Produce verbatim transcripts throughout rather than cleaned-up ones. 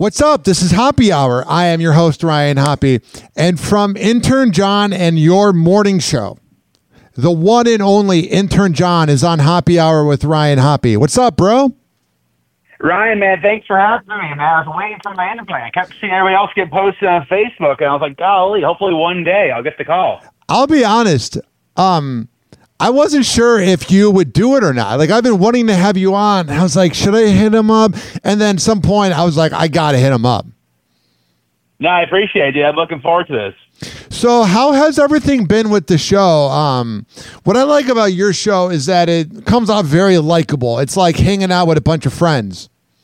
What's up? This is Hoppy Hour. I am your host, Ryan Hoppy. And from Intern John and your morning show, the one and only Intern John is on Hoppy Hour with Ryan Hoppy. What's up, bro? Ryan, man, thanks for having me, man. I was waiting for my interview. I kept seeing everybody else get posted on Facebook, and I was like, golly, hopefully one day I'll get the call. I'll be honest. Um, I wasn't sure if you would do it or not. Like, I've been wanting to have you on. I was like, should I hit him up? And then some point, I was like, I got to hit him up. No, I appreciate it, dude. I'm looking forward to this. So how has everything been with the show? Um, what I like about your show is that it comes off very likable. It's like hanging out with a bunch of friends.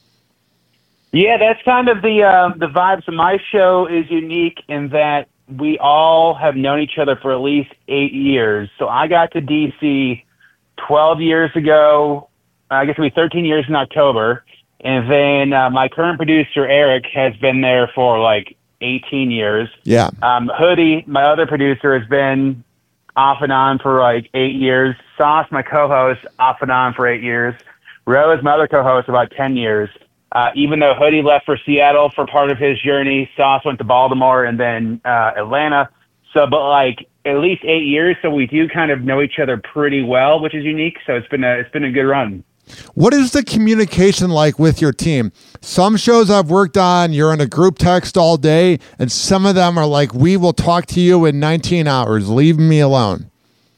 Yeah, that's kind of the uh, the vibe. So my show is unique in that we all have known each other for at least eight years. So I got to D C twelve years ago. I guess it'll be thirteen years in October. And then uh, my current producer, Eric, has been there for like eighteen years. Yeah. Um, Hoodie, my other producer, has been off and on for like eight years. Sauce, my co-host, off and on for eight years. Rose, my other co-host, about ten years. Uh, even though Hoodie left for Seattle for part of his journey, Sauce went to Baltimore and then uh, Atlanta. So, but like at least eight years, so we do kind of know each other pretty well, which is unique. So it's been a it's been a good run. What is the communication like with your team? Some shows I've worked on, you're in a group text all day, and some of them are like, we will talk to you in nineteen hours. Leave me alone.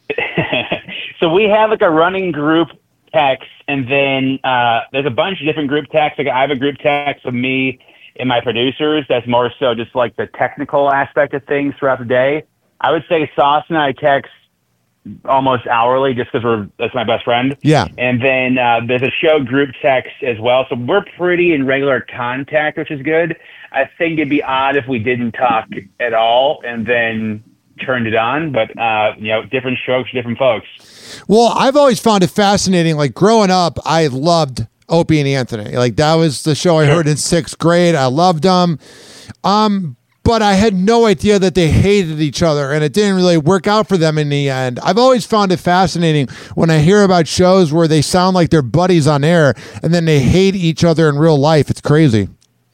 So we have like a running group text, and then uh, there's a bunch of different group texts. Like I have a group text of me and my producers that's more so just like the technical aspect of things throughout the day. I would say Sauce and I text almost hourly just because we're that's my best friend. Yeah. And then uh, there's a show group text as well. So we're pretty in regular contact, which is good. I think it'd be odd if we didn't talk at all and then turned it on. But, uh, you know, different strokes, different folks. Well, I've always found it fascinating. Like growing up, I loved Opie and Anthony. Like that was the show I Sure. heard in sixth grade. I loved them. Um, But I had no idea that they hated each other, and it didn't really work out for them in the end. I've always found it fascinating when I hear about shows where they sound like they're buddies on air, and then they hate each other in real life. It's crazy.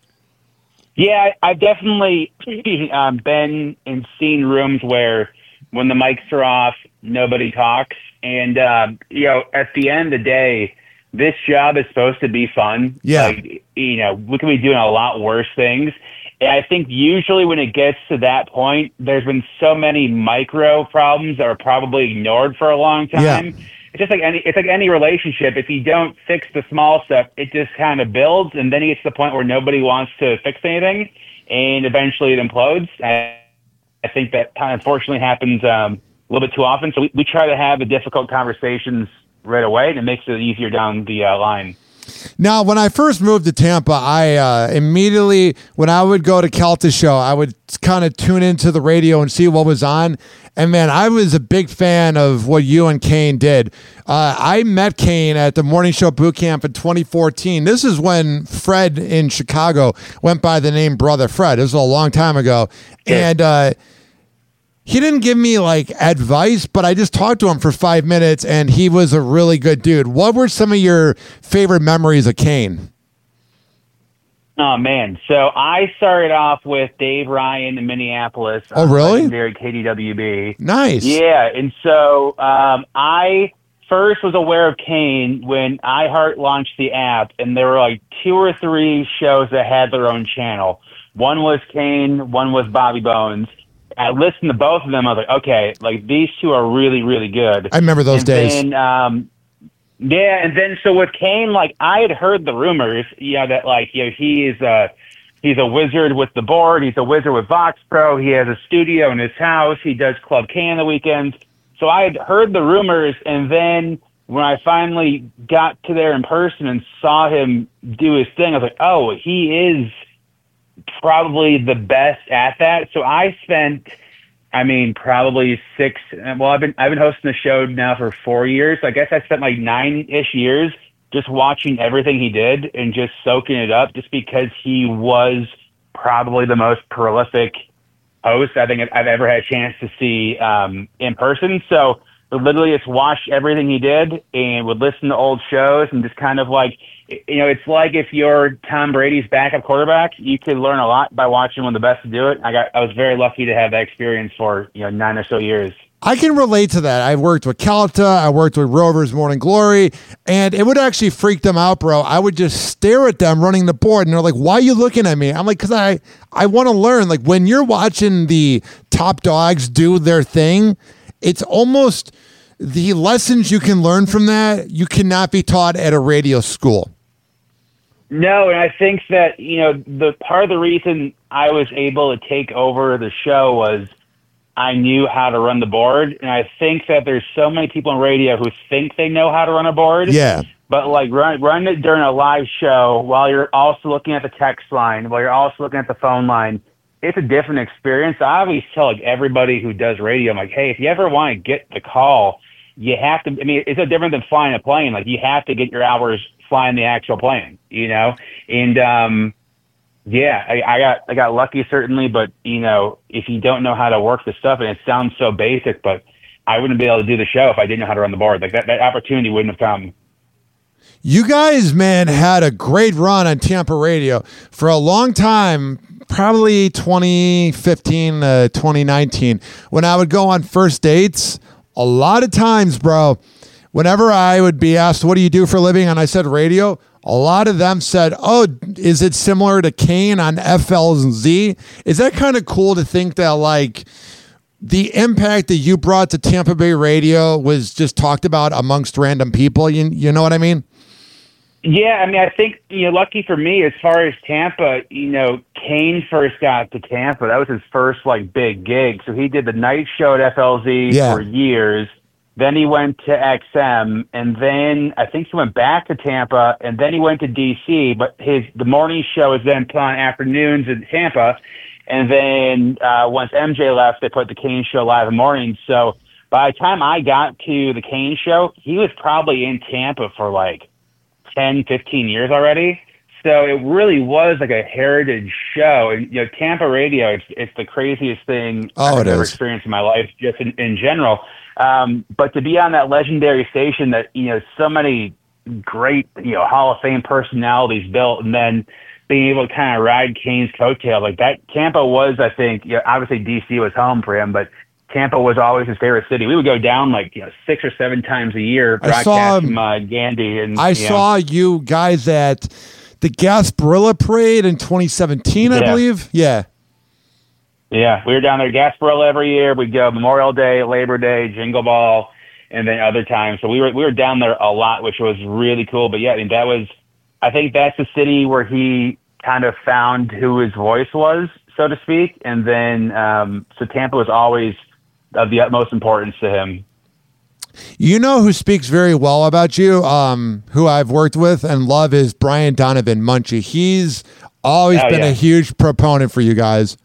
Yeah, I've definitely um, been and seen rooms where when the mics are off, nobody talks. And, um, you know, at the end of the day, this job is supposed to be fun. Yeah. Like, you know, we could be doing a lot worse things. And I think usually when it gets to that point, there's been so many micro problems that are probably ignored for a long time. Yeah. It's just like any, it's like any relationship. If you don't fix the small stuff, it just kind of builds, and then it gets to the point where nobody wants to fix anything, and eventually it implodes. I, I think that kind of unfortunately happens um, a little bit too often. So we, we try to have the difficult conversations right away, and it makes it easier down the uh, line. Now, when I first moved to Tampa, I uh, immediately, when I would go to Kelta Show, I would kind of tune into the radio and see what was on. And man, I was a big fan of what you and Kane did. Uh, I met Kane at the Morning Show Boot Camp in twenty fourteen. This is when Fred in Chicago went by the name Brother Fred. This was a long time ago. Sure. And uh, he didn't give me like advice, but I just talked to him for five minutes and he was a really good dude. What were some of your favorite memories of Kane? Oh, man. So I started off with Dave Ryan in Minneapolis. Oh, really? Legendary K D W B. Nice. Yeah. And so um, I first was aware of Kane when iHeart launched the app, and there were like two or three shows that had their own channel. One was Kane, one was Bobby Bones. I listened to both of them. I was like, okay, like these two are really, really good. I remember those and days. Then, um, yeah, and then so with Kane, like I had heard the rumors, yeah, that like you know he is a he's a wizard with the board, he's a wizard with Vox Pro, he has a studio in his house, he does Club K on the weekends. So I had heard the rumors, and then when I finally got to there in person and saw him do his thing, I was like, oh, he is probably the best at that. So I spent, I mean, probably six. Well, I've been I've been hosting the show now for four years. So I guess I spent like nine-ish years just watching everything he did and just soaking it up, just because he was probably the most prolific host I think I've ever had a chance to see um, in person. So literally just watched everything he did and would listen to old shows and just kind of like, you know, it's like if you're Tom Brady's backup quarterback, you could learn a lot by watching one of the best to do it. I got, I was very lucky to have that experience for, you know, nine or so years. I can relate to that. I worked with Calta, I worked with Rovers Morning Glory, and it would actually freak them out, bro. I would just stare at them running the board, and they're like, why are you looking at me? I'm like, because I, I want to learn. Like, when you're watching the top dogs do their thing, it's almost the lessons you can learn from that, you cannot be taught at a radio school. No, and I think that, you know, the part of the reason I was able to take over the show was I knew how to run the board. And I think that there's so many people in radio who think they know how to run a board. Yeah. But like run, run it during a live show while you're also looking at the text line, while you're also looking at the phone line. It's a different experience. I always tell like everybody who does radio, I'm like, hey, if you ever want to get the call, you have to, I mean, it's no different than flying a plane. Like you have to get your hours flying the actual plane, you know? And, um, yeah, I, I got, I got lucky certainly, but you know, if you don't know how to work the stuff, and it sounds so basic, but I wouldn't be able to do the show if I didn't know how to run the board. Like that, that opportunity wouldn't have come. You guys, man, had a great run on Tampa radio for a long time, probably twenty fifteen to twenty nineteen. When I would go on first dates, a lot of times, bro, whenever I would be asked, what do you do for a living? And I said radio, a lot of them said, oh, is it similar to Kane on F L Z? Is that kind of cool to think that, like, the impact that you brought to Tampa Bay radio was just talked about amongst random people? You, you know what I mean? Yeah, I mean, I think, you know, lucky for me, as far as Tampa, you know, Kane first got to Tampa. That was his first, like, big gig. So he did the night show at F L Z yeah. for years. Then he went to X M, and then I think he went back to Tampa, and then he went to D C, but his the morning show is then put on afternoons in Tampa. And then uh, once M J left, they put the Kane show live in the morning. So by the time I got to the Kane show, he was probably in Tampa for like ten, fifteen years already. So it really was like a heritage show. And, you know, Tampa radio, it's, it's the craziest thing oh, I've ever is. experienced in my life, just in, in general. Um, but to be on that legendary station that, you know, so many great, you know, Hall of Fame personalities built, and then being able to kind of ride Kane's coattail, like that, Tampa was, I think, you know, obviously D C was home for him, but Tampa was always his favorite city. We would go down like, you know, six or seven times a year, broadcast from uh, Gandy. And I you saw know. you guys at the Gasparilla Parade in twenty seventeen, I yeah. believe. Yeah. Yeah, we were down there Gasparilla every year. We'd go Memorial Day, Labor Day, Jingle Ball, and then other times. So we were we were down there a lot, which was really cool. But yeah, I mean, that was, I think that's the city where he kind of found who his voice was, so to speak. And then, um, so Tampa was always of the utmost importance to him. You know who speaks very well about you, um, who I've worked with and love, is Brian Donovan, Munchie. He's always oh, been yeah. a huge proponent for you guys.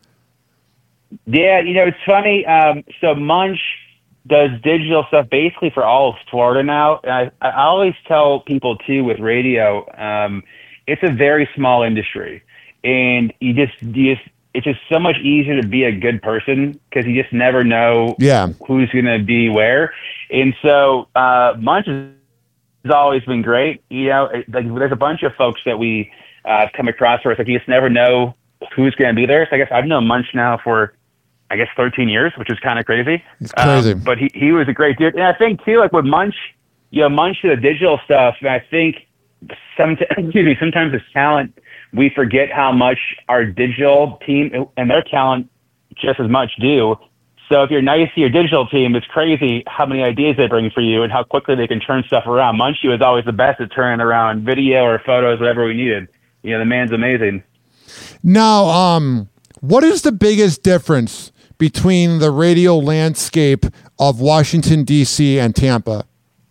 Yeah, you know, it's funny. Um, so Munch does digital stuff basically for all of Florida now. And I, I always tell people, too, with radio, um, it's a very small industry. And you just, you just, it's just so much easier to be a good person because you just never know yeah. who's going to be where. And so uh, Munch has always been great. You know, it, like, there's a bunch of folks that we uh, come across where it's like you just never know who's going to be there. So I guess I've known Munch now for, I guess, thirteen years, which is kind of crazy. It's crazy. Um, but he, he was a great dude. And I think, too, like with Munch, you know, Munch did the digital stuff. And I think sometimes, excuse me, sometimes as talent, we forget how much our digital team and their talent just as much do. So if you're nice to your digital team, it's crazy how many ideas they bring for you and how quickly they can turn stuff around. Munchie was always the best at turning around video or photos, whatever we needed. You know, the man's amazing. Now, um, what is the biggest difference between the radio landscape of Washington, D C and Tampa?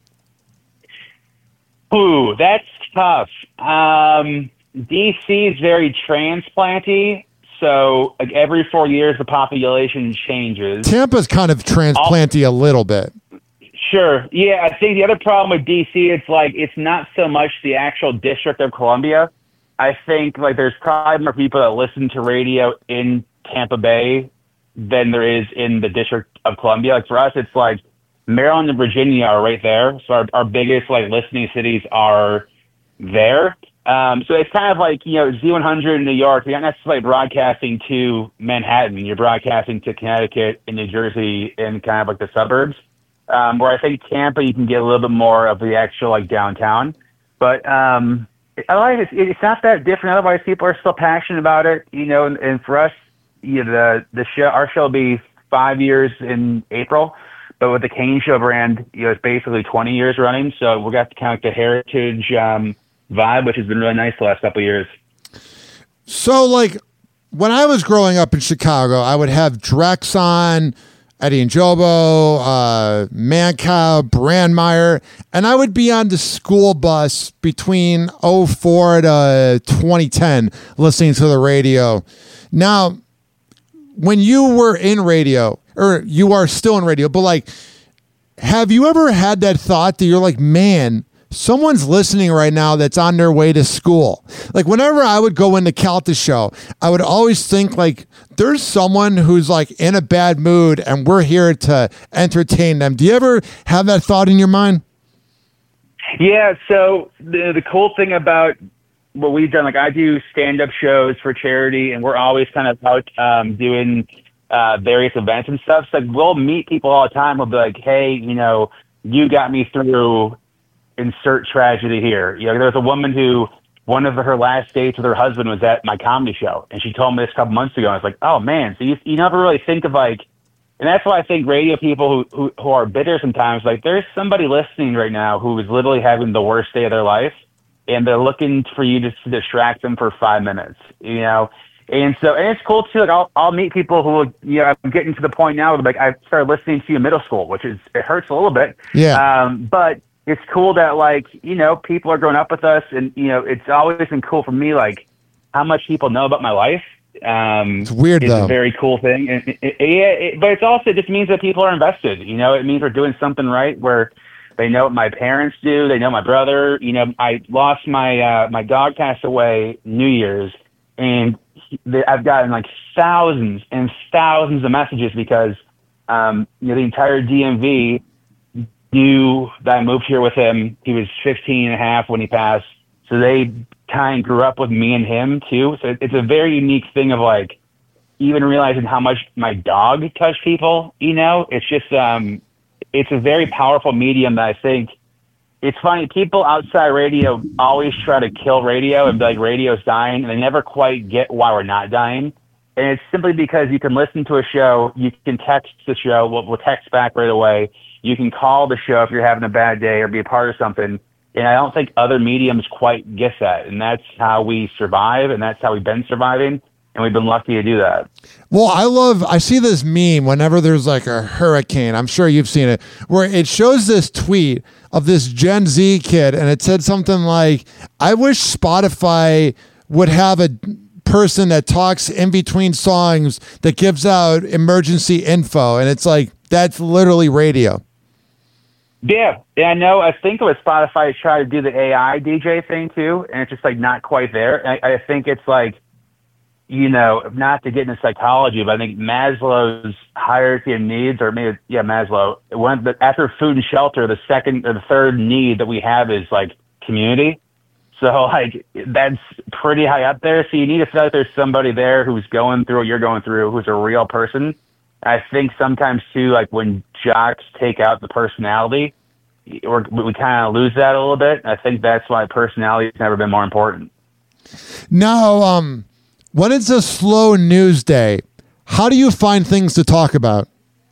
Ooh, that's tough. Um, D C is very transplanty. So like every four years, the population changes. Tampa's kind of transplanty a little bit. Sure. Yeah, I think the other problem with D C, it's like it's not so much the actual District of Columbia. I think like there's probably more people that listen to radio in Tampa Bay than there is in the District of Columbia. Like for us, it's like Maryland and Virginia are right there. So our, our biggest like listening cities are there. Um, so it's kind of like, you know, Z one hundred in New York. You're not necessarily broadcasting to Manhattan. You're broadcasting to Connecticut and New Jersey and kind of like the suburbs. Um, where I think Tampa, you can get a little bit more of the actual like downtown. But um, I like it. It's not that different. Otherwise, people are still passionate about it, you know. And, and for us, you know, the the show, our show will be five years in April. But with the Kane Show brand, you know, it's basically twenty years running. So we got kind of the heritage um, vibe, which has been really nice the last couple of years. So, like, when I was growing up in Chicago, I would have Drex on, Eddie and Jobo, uh, Mancow, Brandmeier, and I would be on the school bus between oh four to twenty ten listening to the radio. Now, when you were in radio, or you are still in radio, but like, have you ever had that thought that you're like, man, someone's listening right now that's on their way to school? Like, whenever I would go into Calta show, I would always think like, there's someone who's like in a bad mood and we're here to entertain them. Do you ever have that thought in your mind? Yeah. So the, the cool thing about what we've done, like I do stand-up shows for charity, and we're always kind of out um, doing uh, various events and stuff. So like, we'll meet people all the time. We'll be like, hey, you know, you got me through insert tragedy here. You know, there was a woman who, one of her last dates with her husband was at my comedy show. And she told me this a couple months ago. And I was like, oh man. So you, you never really think of like, and that's why I think radio people who, who, who are bitter sometimes, like there's somebody listening right now who is literally having the worst day of their life. And they're looking for you to, to distract them for five minutes, you know? And so, and it's cool too. Like I'll, I'll meet people who, you know, I'm getting to the point now where like I started listening to you in middle school, which is, it hurts a little bit. Yeah. Um, but it's cool that like, you know, people are growing up with us, and, you know, it's always been cool for me, like how much people know about my life. Um, it's weird it's though. a very cool thing. And it, it, it, it, but it's also, it just means that people are invested, you know, it means we're doing something right where they know what my parents do. They know my brother. You know, I lost my uh, my dog passed away New Year's, and he, I've gotten like thousands and thousands of messages because um, you know, the entire D M V knew that I moved here with him. He was fifteen and a half when he passed, so they kind of grew up with me and him too. So it's a very unique thing of like even realizing how much my dog touched people. You know, it's just um. It's a very powerful medium that I think it's funny. People outside radio always try to kill radio and be like, radio's dying, and they never quite get why we're not dying. And it's simply because you can listen to a show, you can text the show, we'll, we'll text back right away. You can call the show if you're having a bad day or be a part of something. And I don't think other mediums quite get that. And that's how we survive, and that's how we've been surviving. And we've been lucky to do that. Well, I love, I see this meme whenever there's like a hurricane. I'm sure you've seen it, where it shows this tweet of this Gen Z kid, and it said something like, I wish Spotify would have a person that talks in between songs that gives out emergency info. And it's like, that's literally radio. Yeah, yeah, I know. I think it was Spotify trying to do the A I D J thing too, and it's just like not quite there. I, I think it's like, you know, not to get into psychology, but I think Maslow's hierarchy of needs, or maybe, yeah, Maslow, one, the, after food and shelter, the second or the third need that we have is like community. So like, that's pretty high up there. So you need to feel like there's somebody there who's going through what you're going through, who's a real person. I think sometimes too, like when jocks take out the personality, we're, we kind of lose that a little bit. I think that's why personality has never been more important. Now, um, when it's a slow news day, how do you find things to talk about?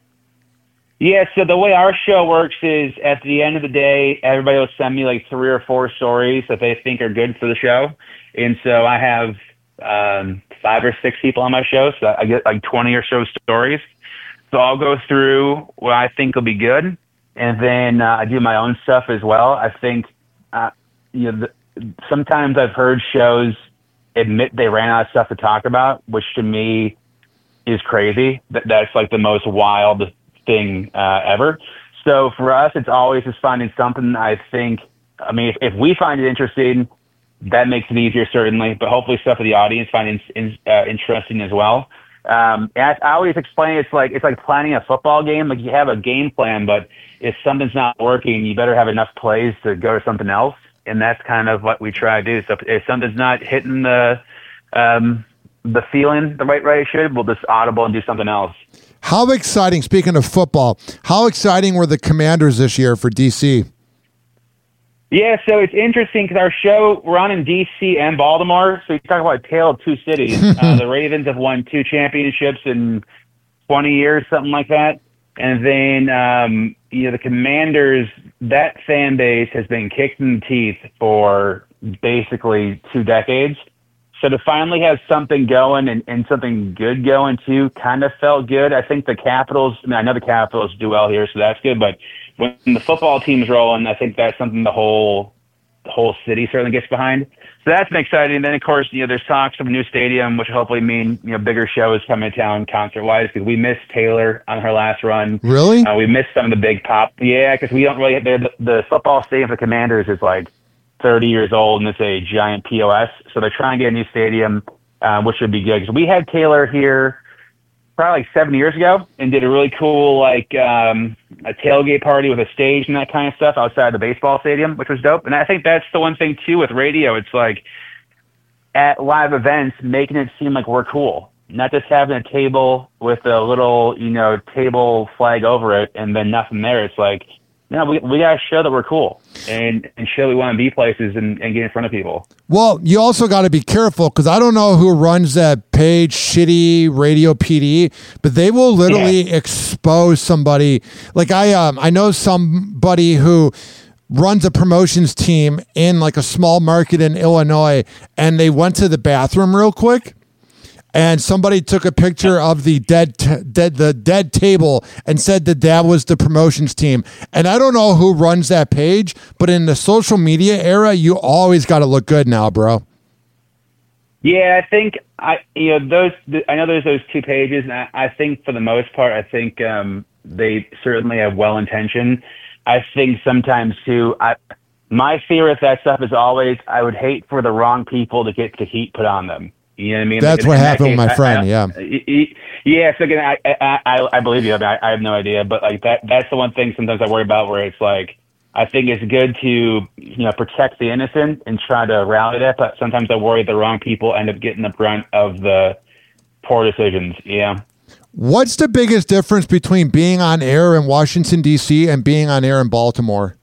Yeah, so the way our show works is at the end of the day, everybody will send me like three or four stories that they think are good for the show. And so I have um, five or six people on my show, so I get like twenty or so stories. So I'll go through what I think will be good, and then uh, I do my own stuff as well. I think, uh, you know, the, sometimes I've heard shows admit they ran out of stuff to talk about, which to me is crazy. That that's like the most wild thing uh, ever. So for us, it's always just finding something. I think, I mean, if, if we find it interesting, that makes it easier, certainly. But hopefully, stuff for the audience find in, in, uh, interesting as well. Um, and I, I always explain it's like it's like planning a football game. Like you have a game plan, but if something's not working, you better have enough plays to go to something else. And that's kind of what we try to do. So if, if something's not hitting the um, the feeling the right way it should, we'll just audible and do something else. How exciting! Speaking of football, how exciting were the Commanders this year for D C? Yeah, so it's interesting because our show, we're on in D C and Baltimore. So you talk about a tale of two cities. uh, the Ravens have won two championships in twenty years, something like that. And then, um, you know, the Commanders, that fan base has been kicked in the teeth for basically two decades. So to finally have something going and, and something good going too kind of felt good. I think the Capitals, I mean, I know the Capitals do well here, so that's good. But when the football team's rolling, I think that's something the whole the whole city certainly gets behind. So that's been exciting. And then, of course, you know, there's talks of a new stadium, which hopefully mean, you know, bigger shows coming to town concert-wise, because we missed Taylor on her last run. Really? Uh, we missed some of the big pop. Yeah, because we don't really – the, the football stadium for the Commanders is like thirty years old, and it's a giant P O S. So they're trying to get a new stadium, uh, which would be good. Because we had Taylor here probably like seven years ago and did a really cool like um, a tailgate party with a stage and that kind of stuff outside the baseball stadium, which was dope. And I think that's the one thing too with radio. It's like at live events, making it seem like we're cool, not just having a table with a little, you know, table flag over it and then nothing there. It's like, no, we we gotta show that we're cool and, and show we want to be places and, and get in front of people. Well, you also got to be careful because I don't know who runs that page, Shitty Radio P D, but they will literally yeah. expose somebody. Like I, um, I know somebody who runs a promotions team in like a small market in Illinois, and they went to the bathroom real quick. And somebody took a picture of the dead, t- dead, the dead table, and said that that was the promotions team. And I don't know who runs that page, but in the social media era, you always got to look good now, bro. Yeah, I think I, you know, those. I know there's those two pages, and I, I think for the most part, I think um, they certainly have well intention. I think sometimes too. I, my fear with that stuff is always I would hate for the wrong people to get the heat put on them. You know what I mean? That's like, what happened case, with my I, friend. I, yeah. I, yeah. So again, I, I, I, I believe you. I, mean, I, I have no idea, but like that, that's the one thing sometimes I worry about where it's like, I think it's good to, you know, protect the innocent and try to rally that, but sometimes I worry the wrong people end up getting the brunt of the poor decisions. Yeah. What's the biggest difference between being on air in Washington, D C and being on air in Baltimore?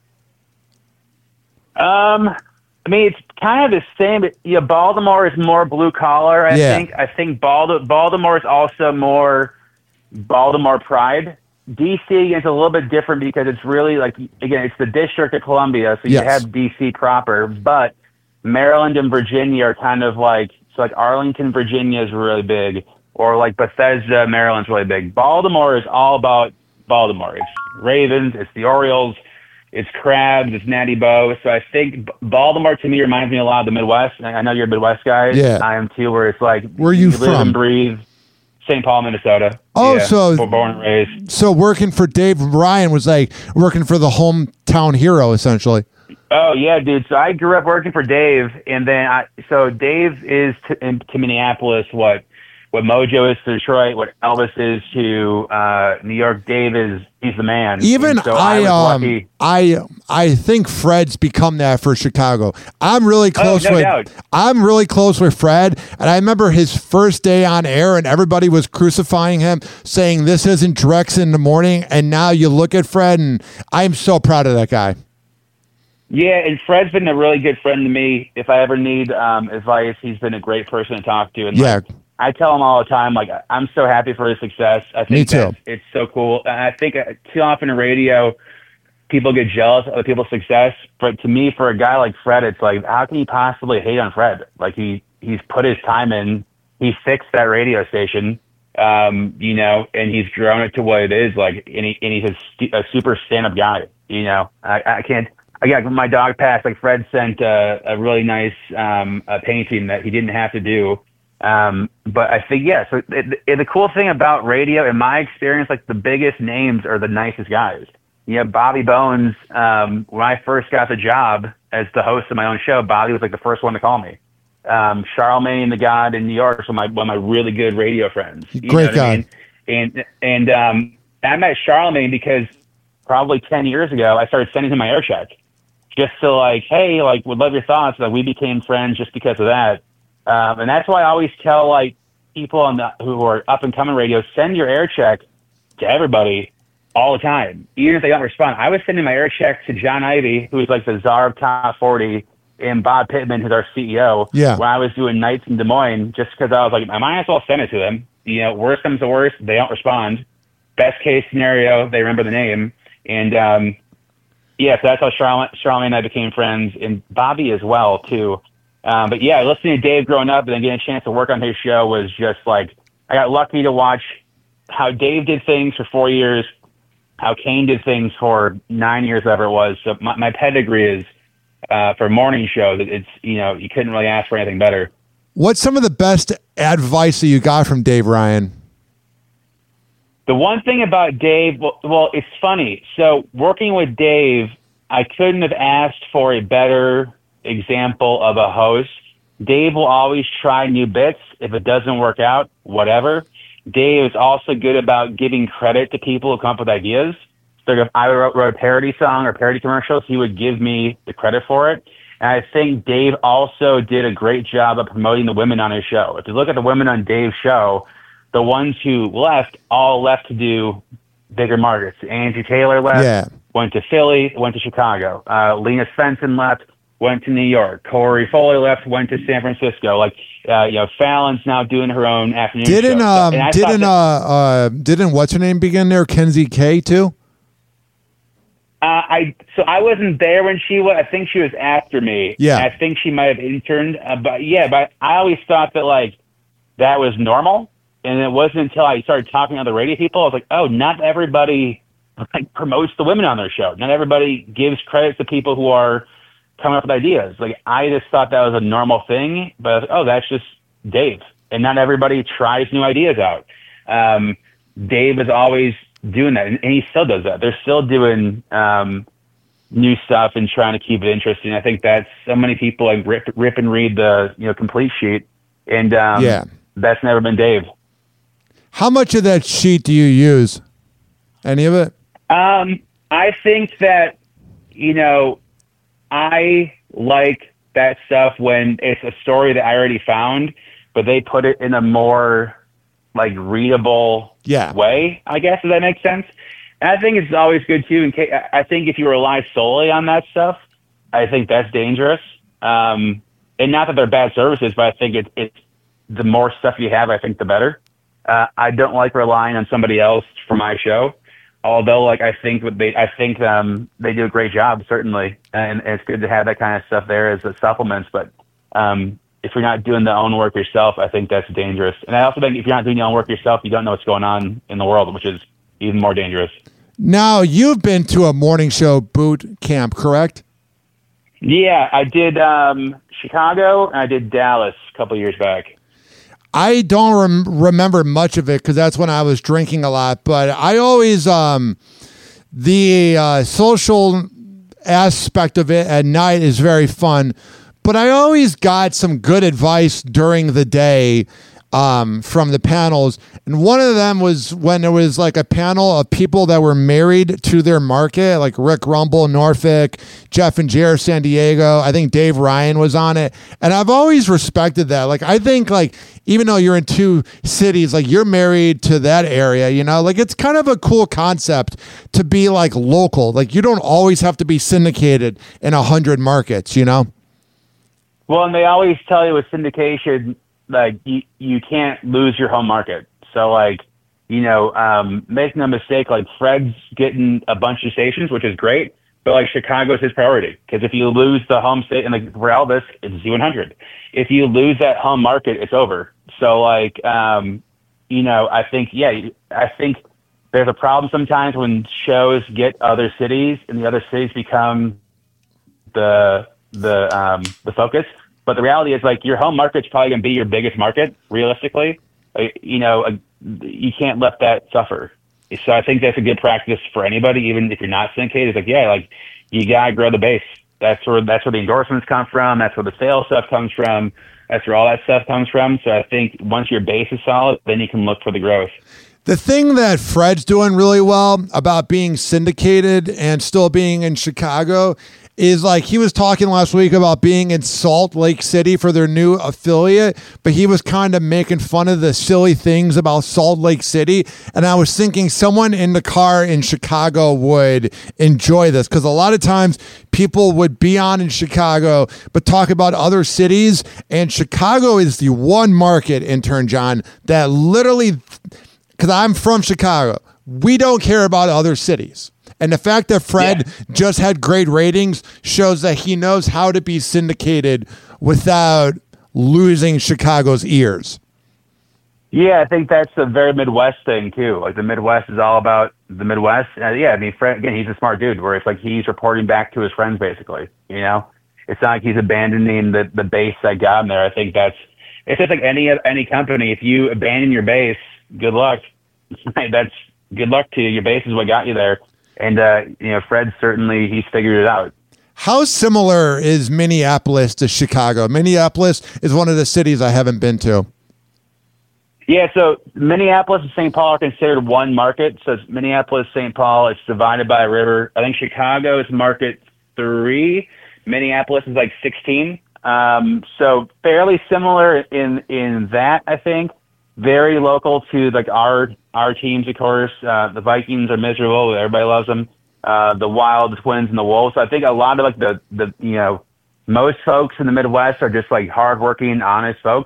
Um, I mean, it's kind of the same. But, you know, Baltimore is more blue collar, I yeah. think. I think Bald- Baltimore is also more Baltimore pride. D C is a little bit different because it's really like, again, it's the District of Columbia, so you yes. have D C proper, but Maryland and Virginia are kind of like, so like Arlington, Virginia is really big, or like Bethesda, Maryland's really big. Baltimore is all about Baltimore. It's Ravens, it's the Orioles, it's Crabs, it's Natty Bo. So I think Baltimore to me reminds me a lot of the Midwest. I know you're a Midwest guy. Yeah. I am too, where it's like, where are you, you live from? and breathe Saint Paul, Minnesota. Oh, yeah, so born and raised. So working for Dave Ryan was like working for the hometown hero, essentially. Oh yeah, dude. So I grew up working for Dave, and then I. So Dave is to, in, to Minneapolis what what Mojo is to Detroit, what Elvis is to uh, New York. Dave is he's the man. Even so I, I, um, I, I think Fred's become that for Chicago. I'm really close oh, no with. Doubt. I'm really close with Fred, and I remember his first day on air, and everybody was crucifying him, saying this isn't Drex in the morning. And now you look at Fred, and I'm so proud of that guy. Yeah, and Fred's been a really good friend to me. If I ever need um, advice, he's been a great person to talk to. And yeah. Like, I tell him all the time, like, I'm so happy for his success. I think Me too. It's so cool. And I think uh, too often in radio, people get jealous of other people's success. But to me, for a guy like Fred, it's like, how can you possibly hate on Fred? Like, he, he's put his time in. He fixed that radio station, um, you know, and he's grown it to what it is. Like, and, he, and he's a, st- a super stand-up guy, you know. I, I can't... I got my dog passed. Like Fred sent a, a really nice um, a painting that he didn't have to do. Um, but I think, yeah, so it, it, the cool thing about radio, in my experience, like the biggest names are the nicest guys. You know, Bobby Bones, um, when I first got the job as the host of my own show, Bobby was like the first one to call me. Um, Charlemagne the God in New York is one of my, one of my really good radio friends. You Great guy. I mean? And, and um, I met Charlemagne because probably ten years ago, I started sending him my air check just to like, hey, like, would love your thoughts. Like, we became friends just because of that. Um, and that's why I always tell like people on the, who are up and coming radio, send your air check to everybody all the time, even if they don't respond. I was sending my air check to John Ivey, who is like the czar of top forty, and Bob Pittman, who's our C E O. Yeah. When I was doing nights in Des Moines, just because I was like, I might as well send it to them. You know, worst comes to worst, they don't respond. Best case scenario, they remember the name. And um, yeah, so that's how Charlotte, Charlemagne and I became friends, and Bobby as well too. Um, but yeah, listening to Dave growing up and then getting a chance to work on his show was just like, I got lucky to watch how Dave did things for four years, how Kane did things for nine years, whatever it was. So my, my pedigree is uh, for a morning show that it's, you know, you couldn't really ask for anything better. What's some of the best advice that you got from Dave Ryan? The one thing about Dave, well, well, it's funny. So working with Dave, I couldn't have asked for a better example of a host. Dave will always try new bits. If it doesn't work out, whatever. Dave is also good about giving credit to people who come up with ideas. So if I wrote, wrote a parody song or parody commercials, he would give me the credit for it. And I think Dave also did a great job of promoting the women on his show. If you look at the women on Dave's show, the ones who left all left to do bigger markets. Angie Taylor left, yeah. went to Philly, went to Chicago. Uh, Lena Svensson left, went to New York. Corey Foley left, went to San Francisco. Like, uh, you know, Fallon's now doing her own afternoon didn't, show. Um, And I didn't, thought that, uh, uh, didn't what's her name begin there? Kenzie K too? Uh, I so I wasn't there when she was. I think she was after me. Yeah. I think she might have interned. Uh, but yeah, but I always thought that like that was normal. And it wasn't until I started talking to other radio people, I was like, oh, not everybody like promotes the women on their show. Not everybody gives credit to people who are coming up with ideas. Like, I just thought that was a normal thing, but I was like, oh, that's just Dave. And not everybody tries new ideas out. Um, Dave is always doing that, and he still does that. They're still doing um, new stuff and trying to keep it interesting. I think that's so many people like rip, rip and read the you know complete sheet, and um, yeah. that's never been Dave. How much of that sheet do you use? Any of it? Um, I think that, you know, I like that stuff when it's a story that I already found, but they put it in a more like readable yeah. way, I guess, if that makes sense. And I think it's always good too. In case, I think if you rely solely on that stuff, I think that's dangerous. Um, and not that they're bad services, but I think it, it's the more stuff you have, I think the better. Uh, I don't like relying on somebody else for my show, although like I think what they, I think um, they do a great job certainly, and, and it's good to have that kind of stuff there as a supplements. But um, if you're not doing the own work yourself, I think that's dangerous. And I also think if you're not doing your own work yourself, you don't know what's going on in the world, which is even more dangerous. Now, you've been to a morning show boot camp, correct? Yeah, I did um, Chicago and I did Dallas a couple of years back. I don't rem- remember much of it because that's when I was drinking a lot. But I always, um, the uh, social aspect of it at night is very fun. But I always got some good advice during the day um, from the panels. And one of them was when there was like a panel of people that were married to their market, like Rick Rumble, Norfolk, Jeff and Jer, San Diego. I think Dave Ryan was on it. And I've always respected that. Like, I think like, even though you're in two cities, like you're married to that area, you know, like it's kind of a cool concept to be like local. Like you don't always have to be syndicated in a hundred markets, you know? Well, and they always tell you with syndication, like you, you can't lose your home market. So like, you know, um, make no mistake, like Fred's getting a bunch of stations, which is great, but like Chicago's his priority. Because if you lose the home state, and like for Elvis, it's Z one hundred. If you lose that home market, it's over. So like, um, you know, I think, yeah, I think there's a problem sometimes when shows get other cities and the other cities become the, the, um, the focus. But the reality is, like, your home market's probably going to be your biggest market, realistically. Uh, you know, uh, you can't let that suffer. So I think that's a good practice for anybody, even if you're not syndicated. It's like, yeah, like, you got to grow the base. That's where that's where the endorsements come from. That's where the sales stuff comes from. That's where all that stuff comes from. So I think once your base is solid, then you can look for the growth. The thing that Fred's doing really well about being syndicated and still being in Chicago is, like, he was talking last week about being in Salt Lake City for their new affiliate, but he was kind of making fun of the silly things about Salt Lake City. And I was thinking someone in the car in Chicago would enjoy this, because a lot of times people would be on in Chicago but talk about other cities, and Chicago is the one market, intern John, that literally, because I'm from Chicago, we don't care about other cities. And the fact that Fred yeah. just had great ratings shows that he knows how to be syndicated without losing Chicago's ears. Yeah, I think that's a very Midwest thing too. Like, the Midwest is all about the Midwest. Uh, yeah, I mean, Fred, again, he's a smart dude, where it's like he's reporting back to his friends, basically. You know, it's not like he's abandoning the, the base that got him there. I think that's, it's just like any any company. If you abandon your base, good luck. That's good luck to you. Your base is what got you there. And, uh, you know, Fred, certainly, he's figured it out. How similar is Minneapolis to Chicago? Minneapolis is one of the cities I haven't been to. Yeah, so Minneapolis and Saint Paul are considered one market. So it's Minneapolis, Saint Paul, it's divided by a river. I think Chicago is market three. Minneapolis is like sixteen. Um, so fairly similar in, in that, I think. Very local to, like, our our teams, of course. Uh, the Vikings are miserable. Everybody loves them. Uh, the Wild, the Twins, and the Wolves. So I think a lot of, like, the, the you know, most folks in the Midwest are just, like, hardworking, honest folks.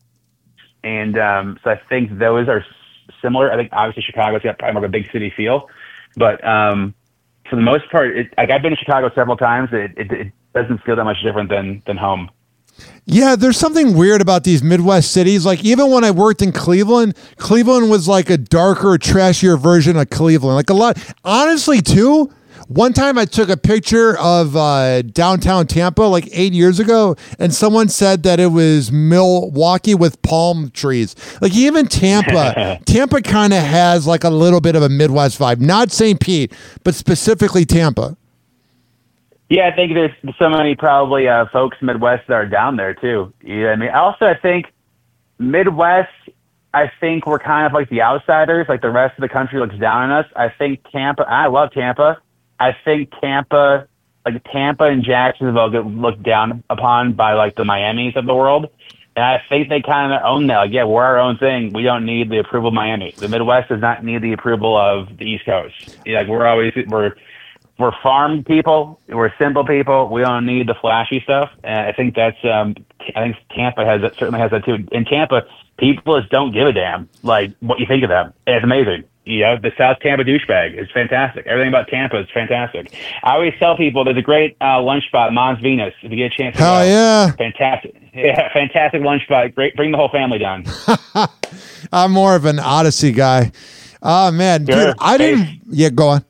And um, so I think those are similar. I think, obviously, Chicago's got probably more of a big city feel. But um, for the most part, it, like, I've been to Chicago several times. It, it, it doesn't feel that much different than than home. Yeah, there's something weird about these Midwest cities. Like, even when I worked in Cleveland, Cleveland was like a darker, trashier version of Cleveland. Like, a lot, honestly, too. One time I took a picture of uh, downtown Tampa like eight years ago, and someone said that it was Milwaukee with palm trees. Like, even Tampa, Tampa kind of has like a little bit of a Midwest vibe. Not Saint Pete, but specifically Tampa. Yeah, I think there's so many probably uh, folks Midwest that are down there too. Yeah, I mean, also I think Midwest, I think we're kind of like the outsiders, like the rest of the country looks down on us. I think Tampa, I love Tampa. I think Tampa, like Tampa and Jacksonville get looked down upon by like the Miamis of the world. And I think they kind of own that. Like, yeah, we're our own thing. We don't need the approval of Miami. The Midwest does not need the approval of the East Coast. Yeah, like, we're always, we're, We're farm people. We're simple people. We don't need the flashy stuff. And I think that's. Um, I think Tampa has that, certainly has that too. In Tampa, people just don't give a damn like what you think of them. And it's amazing. You know, the South Tampa douchebag is fantastic. Everything about Tampa is fantastic. I always tell people there's a great uh, lunch spot, Mons Venus. If you get a chance to Hell go. yeah. Fantastic. Yeah, fantastic lunch spot. Great. Bring the whole family down. I'm more of an Odyssey guy. Oh, man. Sure. Dude, I didn't. Yeah, go on.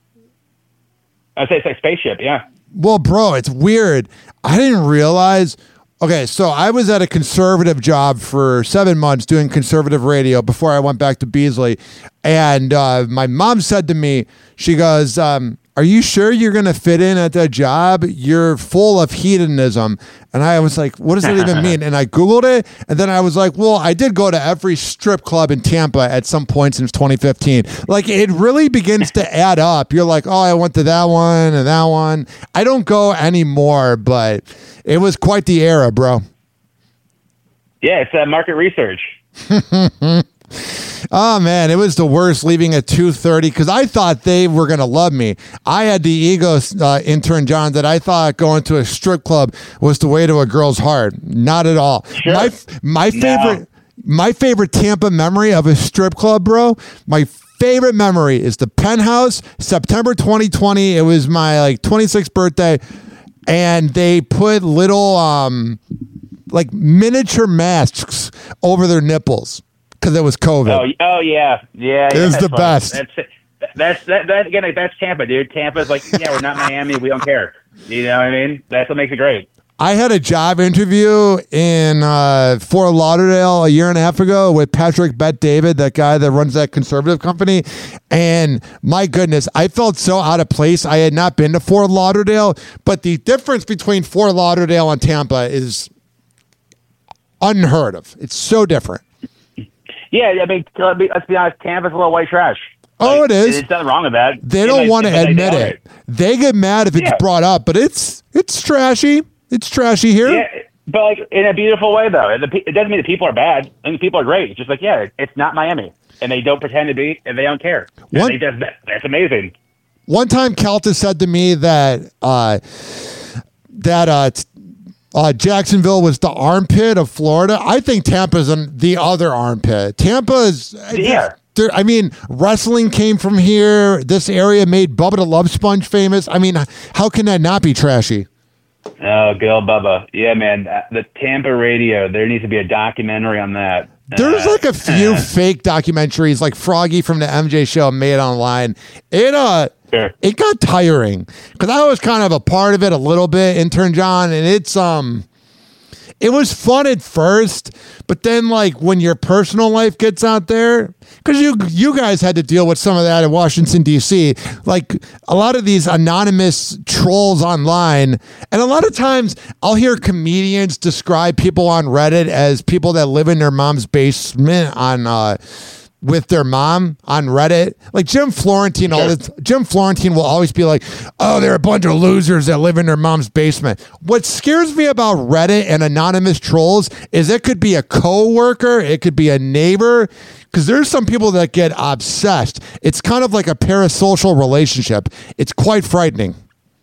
I'd say it's like spaceship, yeah. Well, bro, it's weird. I didn't realize. Okay, so I was at a conservative job for seven months doing conservative radio before I went back to Beasley. And uh, my mom said to me, she goes, um, are you sure you're going to fit in at that job? You're full of hedonism. And I was like, what does that even mean? And I Googled it. And then I was like, well, I did go to every strip club in Tampa at some point since twenty fifteen. Like, it really begins to add up. You're like, oh, I went to that one and that one. I don't go anymore, but it was quite the era, bro. Yeah, it's uh, market research. Oh, man, it was the worst leaving at two thirty because I thought they were going to love me. I had the ego, uh, intern John, that I thought going to a strip club was the way to a girl's heart. Not at all. Sure. My my favorite No. my favorite Tampa memory of a strip club, bro, my favorite memory is the Penthouse, September twenty twenty. It was my like twenty-sixth birthday, and they put little um like miniature masks over their nipples. Because it was COVID. Oh, oh yeah, yeah. It yeah, was the funny. best. That's that's that, that again. That's Tampa, dude. Tampa's like, yeah, we're not Miami. We don't care. You know what I mean? That's what makes it great. I had a job interview in uh, Fort Lauderdale a year and a half ago with Patrick Bet David, that guy that runs that conservative company. And my goodness, I felt so out of place. I had not been to Fort Lauderdale, but the difference between Fort Lauderdale and Tampa is unheard of. It's so different. Yeah, I mean, let's be honest, Tampa's a little white trash. Oh, like, it is. There's nothing wrong with that. They don't want to admit it. it. They get mad if it's yeah. brought up, but it's it's trashy. It's trashy here. Yeah, but like in a beautiful way, though. It doesn't mean the people are bad. I think the people are great. It's just like, yeah, it's not Miami, and they don't pretend to be, and they don't care. One, that's, that's amazing. One time, Calta said to me that uh, that uh, uh, Jacksonville was the armpit of Florida. I think Tampa's an, the other armpit. Tampa is. Yeah. There, I mean, wrestling came from here. This area made Bubba the Love Sponge famous. I mean, how can that not be trashy? Oh, good old Bubba. Yeah, man. The Tampa radio, there needs to be a documentary on that. There's uh, like a few uh, fake documentaries, like Froggy from the M J Show made online. It uh, sure. it got tiring because I was kind of a part of it a little bit, intern John, and it's um, it was fun at first, but then like when your personal life gets out there, because you you guys had to deal with some of that in Washington, D C, like a lot of these anonymous trolls online, and a lot of times I'll hear comedians describe people on Reddit as people that live in their mom's basement on uh with their mom on Reddit. Like Jim Florentine, sure. all this, Jim Florentine will always be like, oh, they're a bunch of losers that live in their mom's basement. What scares me about Reddit and anonymous trolls is it could be a coworker, it could be a neighbor, because there's some people that get obsessed. It's kind of like a parasocial relationship. It's quite frightening.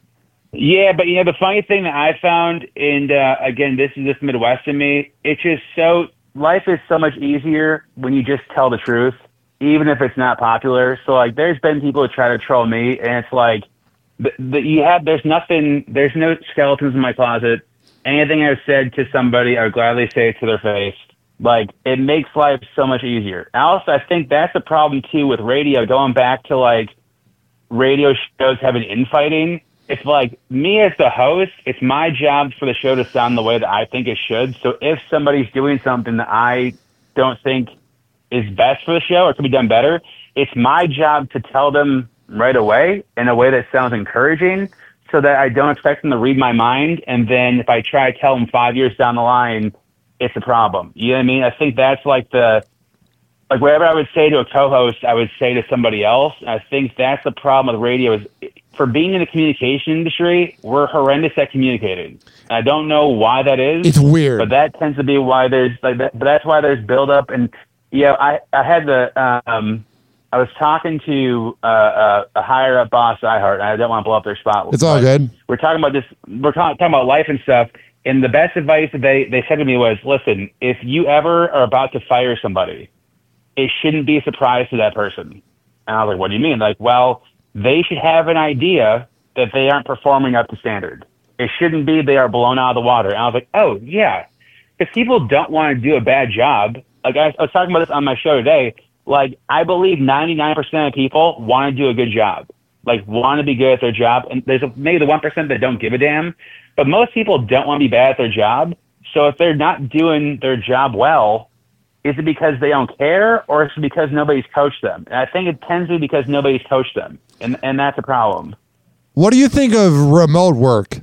Yeah, but you know, the funny thing that I found, and uh, again, this is just Midwest in me, it's just so, life is so much easier when you just tell the truth, even if it's not popular. So like, there's been people who try to troll me, and it's like, the, the, you have, there's nothing, there's no skeletons in my closet. Anything I've said to somebody, I would gladly say it to their face. Like, it makes life so much easier. Also, I think that's the problem too with radio, going back to like radio shows having infighting. It's like, me as the host, it's my job for the show to sound the way that I think it should. So if somebody's doing something that I don't think is best for the show or could be done better, it's my job to tell them right away in a way that sounds encouraging, so that I don't expect them to read my mind. And then if I try to tell them five years down the line, it's a problem. You know what I mean? I think that's like the, like whatever I would say to a co-host, I would say to somebody else. I think that's the problem with radio is, for being in the communication industry, we're horrendous at communicating. I don't know why that is. It's weird, but that tends to be why there's like that. But that's why there's buildup. And yeah, I I had the um, I was talking to uh, a, a higher up boss I heard. I don't want to blow up their spot. It's all good. We're talking about this. We're talking, talking about life and stuff. And the best advice that they they said to me was, listen, if you ever are about to fire somebody, it shouldn't be a surprise to that person. And I was like, what do you mean? Like, well, they should have an idea that they aren't performing up to standard. It shouldn't be they are blown out of the water. And I was like, oh, yeah. If people don't want to do a bad job, like I, I was talking about this on my show today, like I believe ninety-nine percent of people want to do a good job, like want to be good at their job. And there's a, maybe the one percent that don't give a damn, but most people don't want to be bad at their job. So if they're not doing their job well, is it because they don't care, or is it because nobody's coached them? And I think it tends to be because nobody's coached them, and and that's a problem. What do you think of remote work?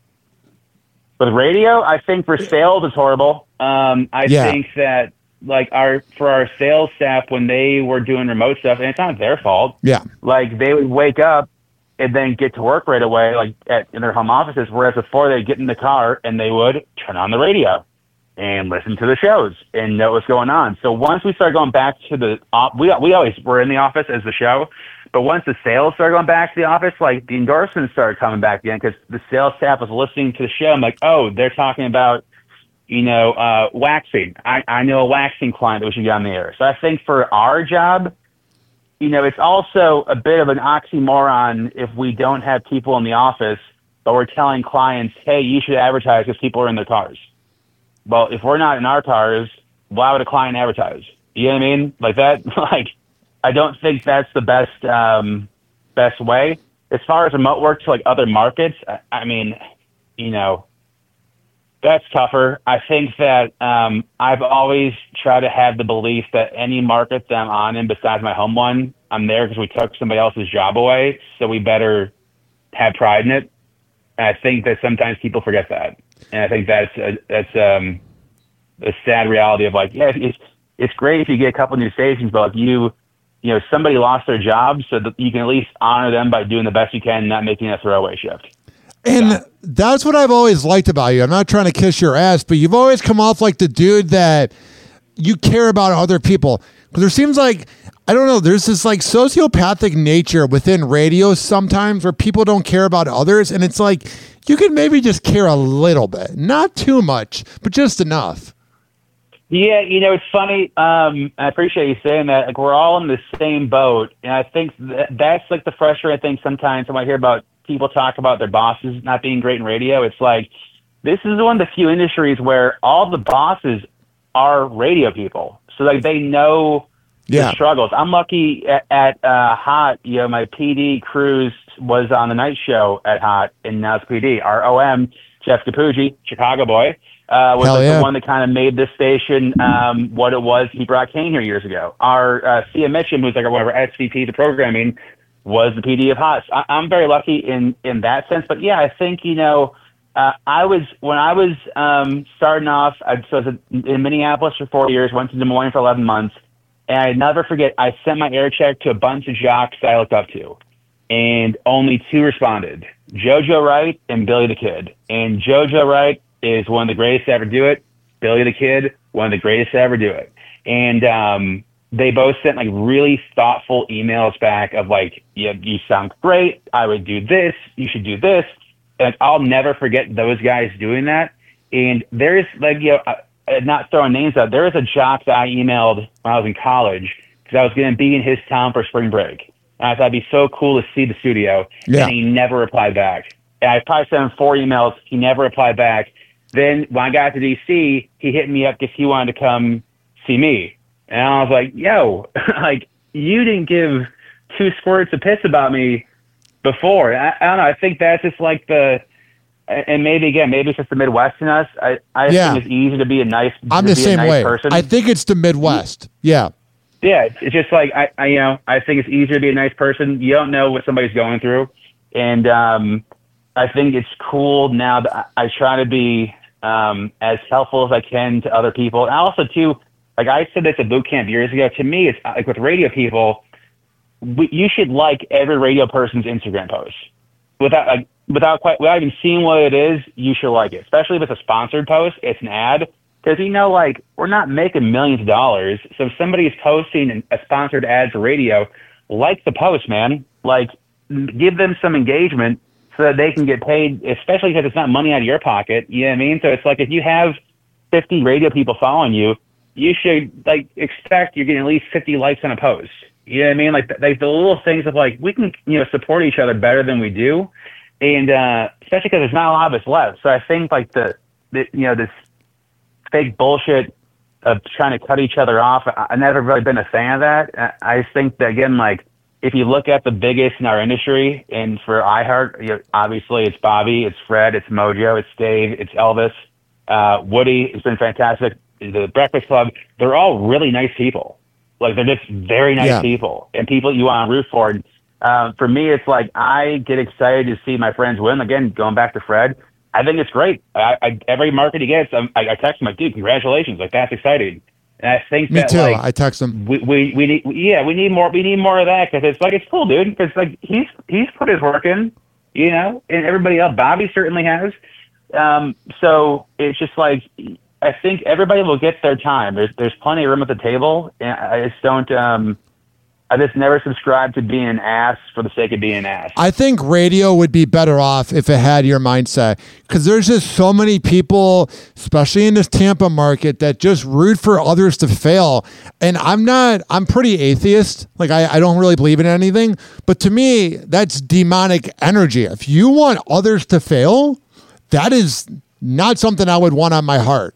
With radio, I think for sales it's horrible. Um, I yeah. think that like our for our sales staff, when they were doing remote stuff, and it's not their fault. Yeah, like they would wake up and then get to work right away, like at in their home offices. Whereas before, they'd get in the car and they would turn on the radio and listen to the shows and know what's going on. So once we started going back to the, we we always were in the office as the show, but once the sales started going back to the office, like the endorsements started coming back again because the sales staff was listening to the show. I'm like, oh, they're talking about, you know, uh, waxing. I, I know a waxing client that we should get on the air. So I think for our job, you know, it's also a bit of an oxymoron if we don't have people in the office, but we're telling clients, hey, you should advertise because people are in their cars. Well, if we're not in our cars, why would a client advertise? You know what I mean? Like that, like, I don't think that's the best, um, best way. As far as remote work to like other markets, I, I mean, you know, That's tougher. I think that um, I've always tried to have the belief that any market that I'm on in besides my home one, I'm there because we took somebody else's job away, so we better have pride in it. And I think that sometimes people forget that. And I think that's a, that's um, a sad reality of like, yeah, it's it's great if you get a couple new stations, but like you, you know, somebody lost their job, so that you can at least honor them by doing the best you can, not making a throwaway shift. And so. That's what I've always liked about you. I'm not trying to kiss your ass, but you've always come off like the dude that you care about other people. Because there seems like, I don't know, there's this like sociopathic nature within radio sometimes where people don't care about others. And it's like, you can maybe just care a little bit, not too much, but just enough. Yeah, you know, it's funny. Um, I appreciate you saying that. Like, we're all in the same boat. And I think that, that's like the frustrating thing sometimes when I hear about people talk about their bosses not being great in radio. It's like, this is one of the few industries where all the bosses are radio people. So like they know yeah. the struggles. I'm lucky at, at uh, Hot, you know, my P D Cruz was on the night show at Hot, and now it's P D. Our O M, Jeff Capucci, Chicago boy, uh, was like yeah. the one that kind of made this station um, what it was. He brought Kane here years ago. Our uh, Sia Mitchum, who's like our whatever S V P of programming, was the P D of Hot. So I, I'm very lucky in, in that sense. But yeah, I think, you know, uh, I was, when I was um, starting off, I, so I was in Minneapolis for four years, went to Des Moines for eleven months. And I never forget, I sent my air check to a bunch of jocks that I looked up to. And only two responded, JoJo Wright and Billy the Kid. And JoJo Wright is one of the greatest to ever do it. Billy the Kid, one of the greatest to ever do it. And, um, they both sent like really thoughtful emails back of like, yeah, you sound great. I would do this. You should do this. And I'll never forget those guys doing that. And there's like, you know, uh, not throwing names out, there was a jock that I emailed when I was in college because I was going to be in his town for spring break. And I thought it'd be so cool to see the studio. Yeah. And he never replied back. And I probably sent him four emails. He never replied back. Then when I got to D C, he hit me up because he wanted to come see me. And I was like, yo, like, you didn't give two squirts of piss about me before. I, I don't know. I think that's just like the, and maybe, again, maybe it's just the Midwest in us. I, I yeah. think it's easy to be a nice, I'm to the be same a nice way. person. I think it's the Midwest. Yeah. Yeah. It's just like, I, I, you know, I think it's easier to be a nice person. You don't know what somebody's going through. And um, I think it's cool now that I, I try to be um, as helpful as I can to other people. And also, too, like I said this at boot camp years ago, to me, it's like with radio people, we, you should like every radio person's Instagram post. Without like, without quite, without even seeing what it is, you should like it. Especially if it's a sponsored post, it's an ad. Because, you know, like, we're not making millions of dollars. So if somebody is posting a sponsored ad for radio, like the post, man. Like, give them some engagement so that they can get paid, especially because it's not money out of your pocket. You know what I mean? So it's like if you have fifty radio people following you, you should like expect you're getting at least fifty likes on a post. You know what I mean? Like the, like the little things of like, we can, you know, support each other better than we do. And uh, especially because there's not a lot of us left. So I think like the, the you know, this fake bullshit of trying to cut each other off, I, I've never really been a fan of that. I, I think that, again, like if you look at the biggest in our industry, and for iHeart, you know, obviously it's Bobby, it's Fred, it's Mojo, it's Dave, it's Elvis, uh, Woody has been fantastic. The Breakfast Club, they're all really nice people. Like, they're just very nice yeah. people and people you want to root for. And, uh, for me, it's like I get excited to see my friends win. Again, going back to Fred, I think it's great. I, I, every market he gets, I'm, I, I text him like, dude, congratulations. Like, that's exciting. And I think Me that, too. like, I text him. We, we, we need, yeah, we need more, we need more of that. Cause it's like, it's cool, dude. Cause like he's, he's put his work in, you know, and everybody else, Bobby certainly has. Um, so it's just like, I think everybody will get their time. There's, there's plenty of room at the table. And I just don't, um, I just never subscribe to being an ass for the sake of being an ass. I think radio would be better off if it had your mindset, because there's just so many people, especially in this Tampa market, that just root for others to fail. And I'm not, I'm pretty atheist. Like I, I don't really believe in anything, but to me, that's demonic energy. If you want others to fail, that is not something I would want on my heart.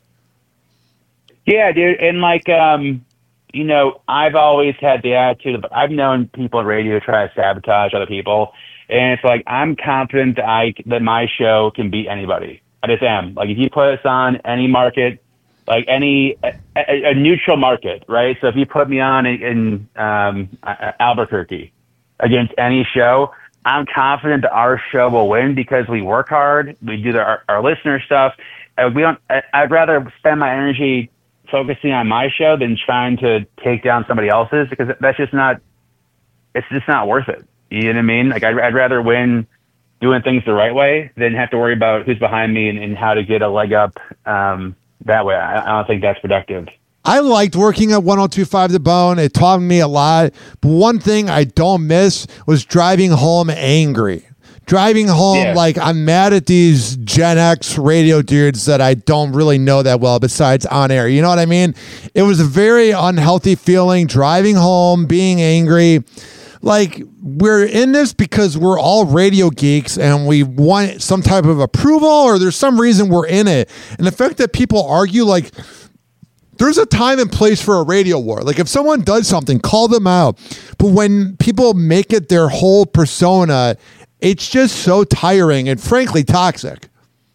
Yeah, dude. And like, um, you know, I've always had the attitude of, I've known people in radio try to sabotage other people. And it's like, I'm confident that I, that my show can beat anybody. I just am. Like if you put us on any market, like any a, a, a neutral market, right? So if you put me on in, in um, Albuquerque against any show, I'm confident that our show will win because we work hard, we do the, our, our listener stuff. And we don't. I'd rather spend my energy focusing on my show than trying to take down somebody else's, because that's just not. It's just not worth it. You know what I mean? Like I'd, I'd rather win doing things the right way than have to worry about who's behind me and, and how to get a leg up um, that way. I, I don't think that's productive. I liked working at one oh two point five The Bone. It taught me a lot. But one thing I don't miss was driving home angry. Driving home yeah. like I'm mad at these Gen X radio dudes that I don't really know that well besides on air. You know what I mean? It was a very unhealthy feeling, driving home, being angry. Like, we're in this because we're all radio geeks and we want some type of approval, or there's some reason we're in it. And the fact that people argue, like, there's a time and place for a radio war. Like, if someone does something, call them out. But when people make it their whole persona, it's just so tiring and frankly toxic.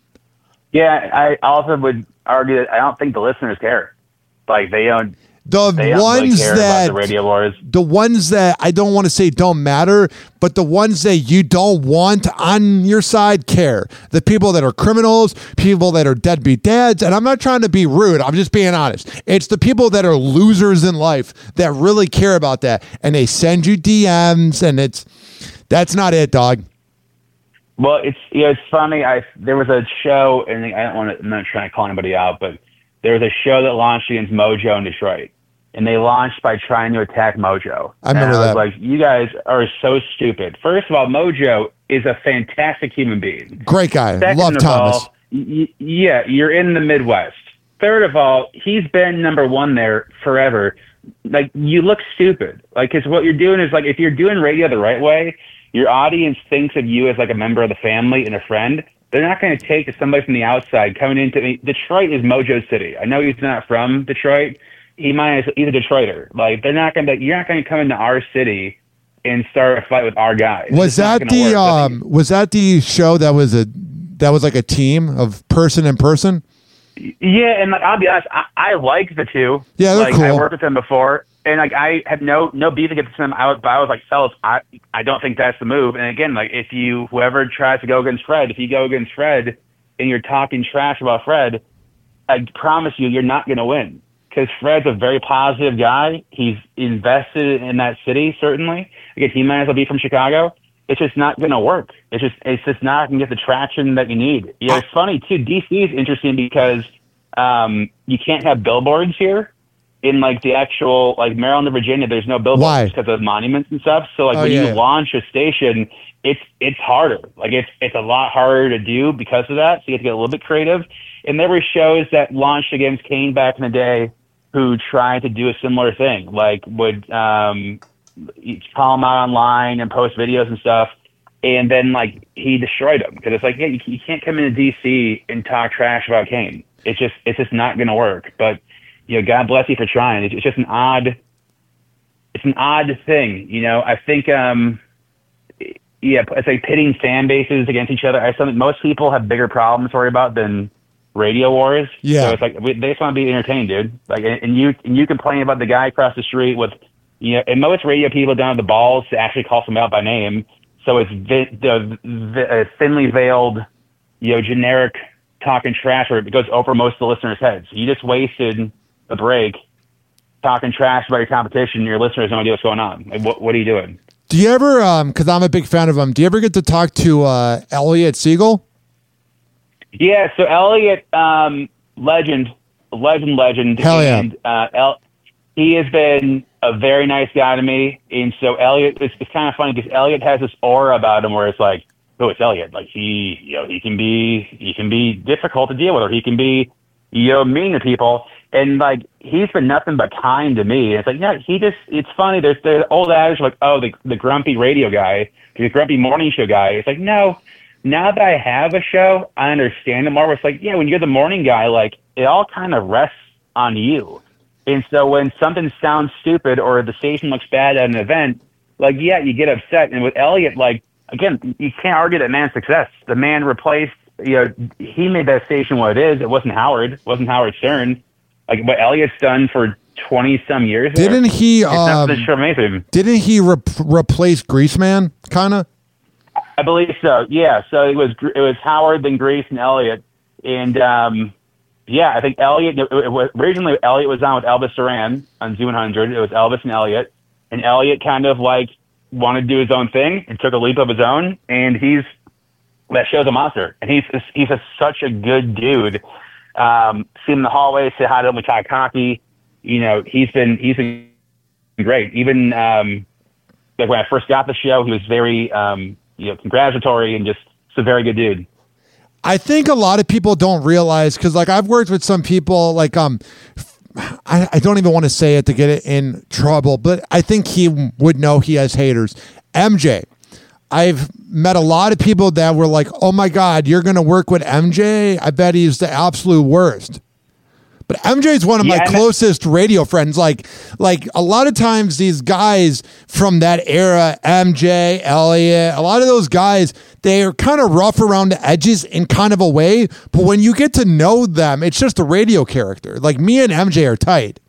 Yeah, I also would argue that I don't think the listeners care. Like, they don't. The they don't ones really care that about the radio wars. The ones that I don't want to say don't matter, but the ones that you don't want on your side care. The people that are criminals, people that are deadbeat dads, and I'm not trying to be rude. I'm just being honest. It's the people that are losers in life that really care about that, and they send you D Ms, and it's that's not it, dog. Well, it's you know, it's funny. I there was a show, and I don't want to. I'm not trying to call anybody out, but there was a show that launched against Mojo in Detroit. And they launched by trying to attack Mojo. I remember and I was that. like, you guys are so stupid. First of all, Mojo is a fantastic human being. Great guy. Second Love of Thomas. All, y- yeah, you're in the Midwest. Third of all, he's been number one there forever. Like, you look stupid. Like, because what you're doing is, like, if you're doing radio the right way, your audience thinks of you as, like, a member of the family and a friend. They're not going to take somebody from the outside coming into I mean, Detroit is Mojo City. I know he's not from Detroit. He might he's a Detroiter. Like, they're not going to. You're not going to come into our city and start a fight with our guys. Was that the um? Was that the show that was a that was like a team of person and person? Yeah, and like, I'll be honest, I, I like the two. Yeah, they're like, cool. I worked with them before, and like I had no no beef against them. I was, but I was like, fellas, I I don't think that's the move. And again, like if you whoever tries to go against Fred, if you go against Fred and you're talking trash about Fred, I promise you, you're not going to win. Because Fred's a very positive guy. He's invested in that city, certainly. Again, he might as well be from Chicago. It's just not going to work. It's just it's just not going to get the traction that you need. You know, it's funny, too. D C is interesting because um, you can't have billboards here. In, like, the actual, like, Maryland and Virginia, there's no billboards Why? because of monuments and stuff. So, like, Oh, when yeah, you yeah. launch a station, it's it's harder. Like, it's it's a lot harder to do because of that. So you have to get a little bit creative. And there were shows that launched against Kane back in the day who tried to do a similar thing, like would um, call him out online and post videos and stuff, and then like he destroyed them because it's like, yeah, you, you can't come into D C and talk trash about Kane. It's just it's just not going to work. But you know, God bless you for trying. It's, it's just an odd, it's an odd thing. You know, I think um, yeah, it's like pitting fan bases against each other. I think most people have bigger problems to worry about than radio wars. Yeah. So it's like we, they just want to be entertained, dude. Like, and, and you and you complain about the guy across the street with, you know, and most radio people don't have the balls to actually call somebody out by name. So it's vi- the, the uh, thinly veiled, you know, generic talking trash, or it goes over most of the listeners' heads. You just wasted a break talking trash about your competition. And your listeners have no idea what's going on. Like, what what are you doing? Do you ever, um, because I'm a big fan of him, do you ever get to talk to uh, Elliot Siegel? Yeah, so Elliot, um, legend, legend, legend. Hell yeah. And, uh, El- he has been a very nice guy to me. And so Elliot, it's, it's kind of funny because Elliot has this aura about him where it's like, oh, it's Elliot. Like he, you know, he can be, he can be difficult to deal with, or he can be, you know, mean to people. And like, he's been nothing but kind to me. And it's like, yeah, he just, it's funny. There's the old adage like, oh, the, the grumpy radio guy, the grumpy morning show guy. It's like, no, now that I have a show, I understand it more. It's like, yeah, when you're the morning guy, like it all kind of rests on you. And so when something sounds stupid or the station looks bad at an event, like, yeah, you get upset. And with Elliot, like, again, you can't argue that man's success. The man replaced you know, he made that station what it is. It wasn't Howard. It wasn't Howard Stern. Like what Elliot's done for twenty some years. Didn't there, he? It's Um, not amazing. Didn't he re- replace Greaseman? Kind of. I believe so. Yeah. So it was it was Howard, then Grease, and Elliot, and um, yeah, I think Elliot. It, it was, originally, Elliot was on with Elvis Duran on Z one hundred. It was Elvis and Elliot, and Elliot kind of like wanted to do his own thing and took a leap of his own, and he's that show's a monster, and he's he's a, such a good dude. Um, see him in the hallway, say hi to him, we talk hockey. You know, he's been he's been great. Even um, like when I first got the show, he was very um, you know congratulatory and just a very good dude. I think a lot of people don't realize, because like I've worked with some people like um I, I don't even want to say it to get it in trouble, but I think he would know he has haters. M J. I've met a lot of people that were like, oh my God, you're going to work with M J? I bet he's the absolute worst. But M J is one of yeah, my closest radio friends. Like, like a lot of times these guys from that era, M J, Elliot, a lot of those guys, they are kind of rough around the edges in kind of a way. But when you get to know them, it's just a radio character. Like me and M J are tight.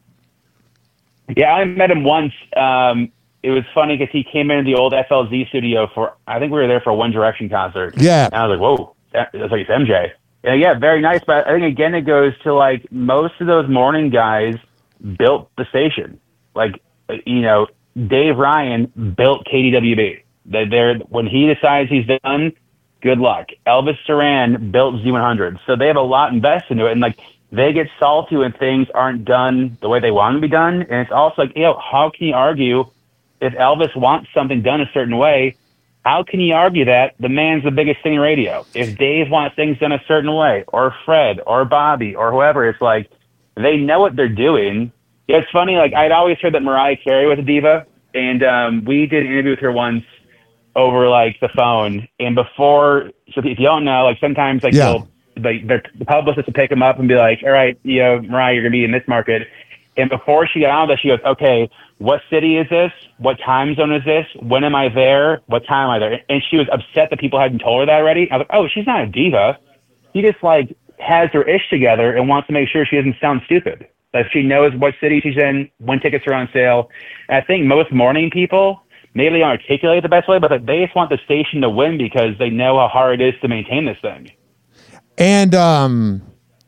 Yeah, I met him once. Um, it was funny because he came into the old F L Z studio for, I think we were there for a One Direction concert. Yeah. And I was like, whoa, that, that's like it's M J. Yeah, yeah, very nice. But I think, again, it goes to, like, most of those morning guys built the station. Like, you know, Dave Ryan built K D W B. They're, when he decides he's done, good luck. Elvis Duran built Z one hundred. So they have a lot invested into it. And, like, they get salty when things aren't done the way they want them to be done. And it's also like, you know, how can you argue if Elvis wants something done a certain way? How can you argue that? The man's the biggest thing in radio. If Dave wants things done a certain way, or Fred, or Bobby, or whoever, it's like they know what they're doing. Yeah, it's funny. Like I'd always heard that Mariah Carey was a diva, and um, we did an interview with her once over like the phone. And before, so if you don't know, like sometimes like yeah. they'll, like the publicist will pick them up and be like, "All right, you know, Mariah, you're gonna be in this market." And before she got on that, she goes, "Okay, what city is this? What time zone is this? When am I there? What time am I there?" And she was upset that people hadn't told her that already. I was like, oh, she's not a diva. She just like has her ish together and wants to make sure she doesn't sound stupid. That she knows what city she's in, when tickets are on sale. And I think most morning people, maybe they don't articulate it the best way, but like, they just want the station to win because they know how hard it is to maintain this thing. And um,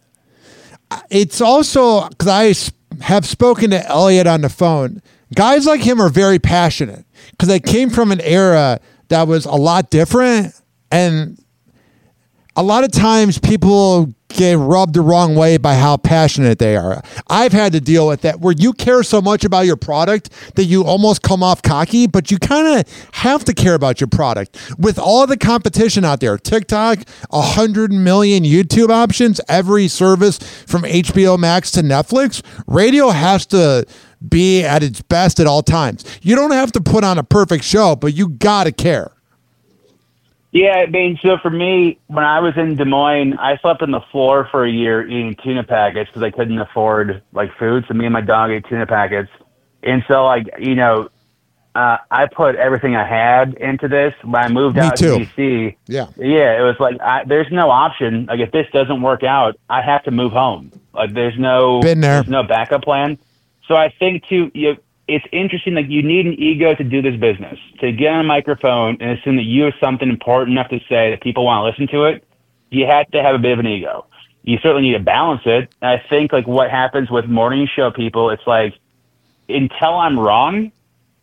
it's also because I have spoken to Elliot on the phone. Guys like him are very passionate because they came from an era that was a lot different. And a lot of times people get rubbed the wrong way by how passionate they are. I've had to deal with that where you care so much about your product that you almost come off cocky, but you kind of have to care about your product. With all the competition out there, TikTok, a hundred million YouTube options, every service from H B O Max to Netflix, radio has to be at its best at all times. You don't have to put on a perfect show, but you got to care. Yeah, I mean, so for me, when I was in Des Moines, I slept on the floor for a year eating tuna packets because I couldn't afford, like, food. So me and my dog ate tuna packets. And so, like, you know, uh, I put everything I had into this. When I moved me out too. to D C, yeah, yeah, it was like, I, there's no option. Like, if this doesn't work out, I have to move home. Like, there's no, Been there. there's no backup plan. So I think, too, you it's interesting, like, you need an ego to do this business, to get on a microphone and assume that you have something important enough to say that people want to listen to it. You have to have a bit of an ego. You certainly need to balance it. And I think, like, what happens with morning show people, it's like, until I'm wrong,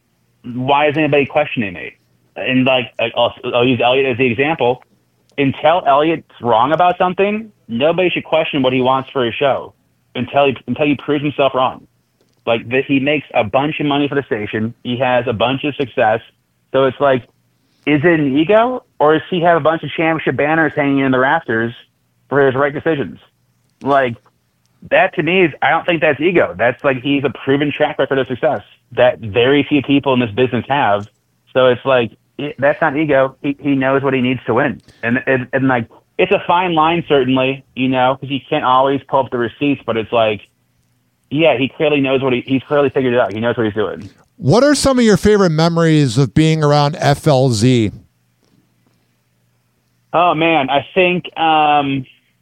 why is anybody questioning me? And, like, I'll, I'll use Elliot as the example. Until Elliot's wrong about something, nobody should question what he wants for his show until he, until he proves himself wrong. Like, that he makes a bunch of money for the station. He has a bunch of success. So it's like, is it an ego, or does he have a bunch of championship banners hanging in the rafters for his right decisions? Like, that to me is, I don't think that's ego. That's like, he's a proven track record of success that very few people in this business have. So it's like, it, that's not ego. He, he knows what he needs to win. And, and, and like, it's a fine line, certainly, you know, because you can't always pull up the receipts, but it's like, yeah, he clearly knows what he, he's clearly figured it out. He knows what he's doing. What are some of your favorite memories of being around F L Z? Oh man, I think, um,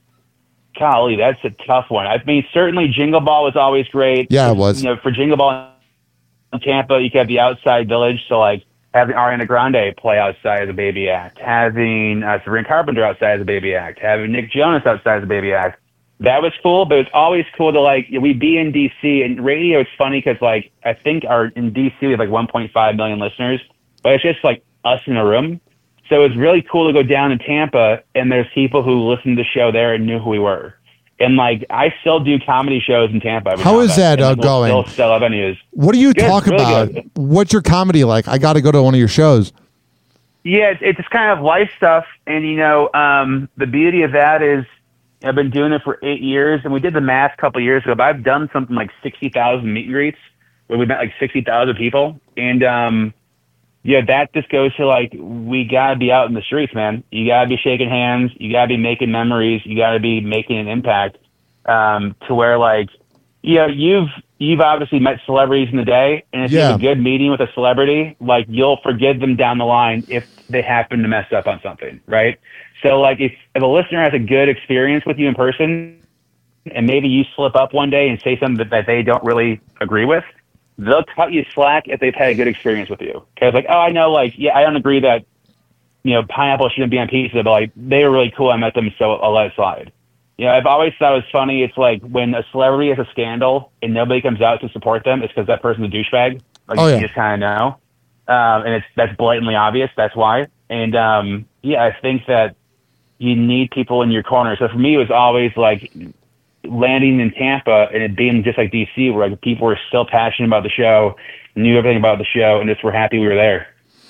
golly, that's a tough one. I mean, certainly Jingle Ball was always great. Yeah, it was. You know, for Jingle Ball in Tampa, you could have the outside village, so like having Ariana Grande play outside as a baby act, having uh, Sabrina Carpenter outside as a baby act, having Nick Jonas outside as a baby act. That was cool, but it's always cool to like we'd be in D C and radio. It's funny because like I think our in D C we have like one point five million listeners, but it's just like us in a room. So it's really cool to go down to Tampa and there's people who listened to the show there and knew who we were. And like I still do comedy shows in Tampa. Every How is that uh, and, like, going? We'll still sell out venues. What do you Good, talk really about? good. What's your comedy like? I got to go to one of your shows. Yeah, it's, it's just kind of life stuff. And, you know, um, the beauty of that is I've been doing it for eight years, and we did the math a couple of years ago, but I've done something like sixty thousand meet and greets where we met like sixty thousand people. And, um, yeah, that just goes to, like, we got to be out in the streets, man. You got to be shaking hands. You got to be making memories. You got to be making an impact um, to where, like, you know, you've you've obviously met celebrities in the day, and if you Yeah. have a good meeting with a celebrity, like, you'll forgive them down the line if they happen to mess up on something, right? So, like, if, if a listener has a good experience with you in person, and maybe you slip up one day and say something that, that they don't really agree with, they'll cut you slack if they've had a good experience with you. Because, like, oh, I know, like, yeah, I don't agree that, you know, pineapple shouldn't be on pizza, but, like, they were really cool. I met them, so I'll let it slide. You know, I've always thought it was funny. It's like when a celebrity has a scandal and nobody comes out to support them, it's because that person's a douchebag. Like, Oh, you yeah. just kind of know. Um, and it's that's blatantly obvious. That's why. And, um, yeah, I think that you need people in your corner. So for me, it was always like landing in Tampa and it being just like D C, where like people were still passionate about the show, knew everything about the show, and just were happy we were there.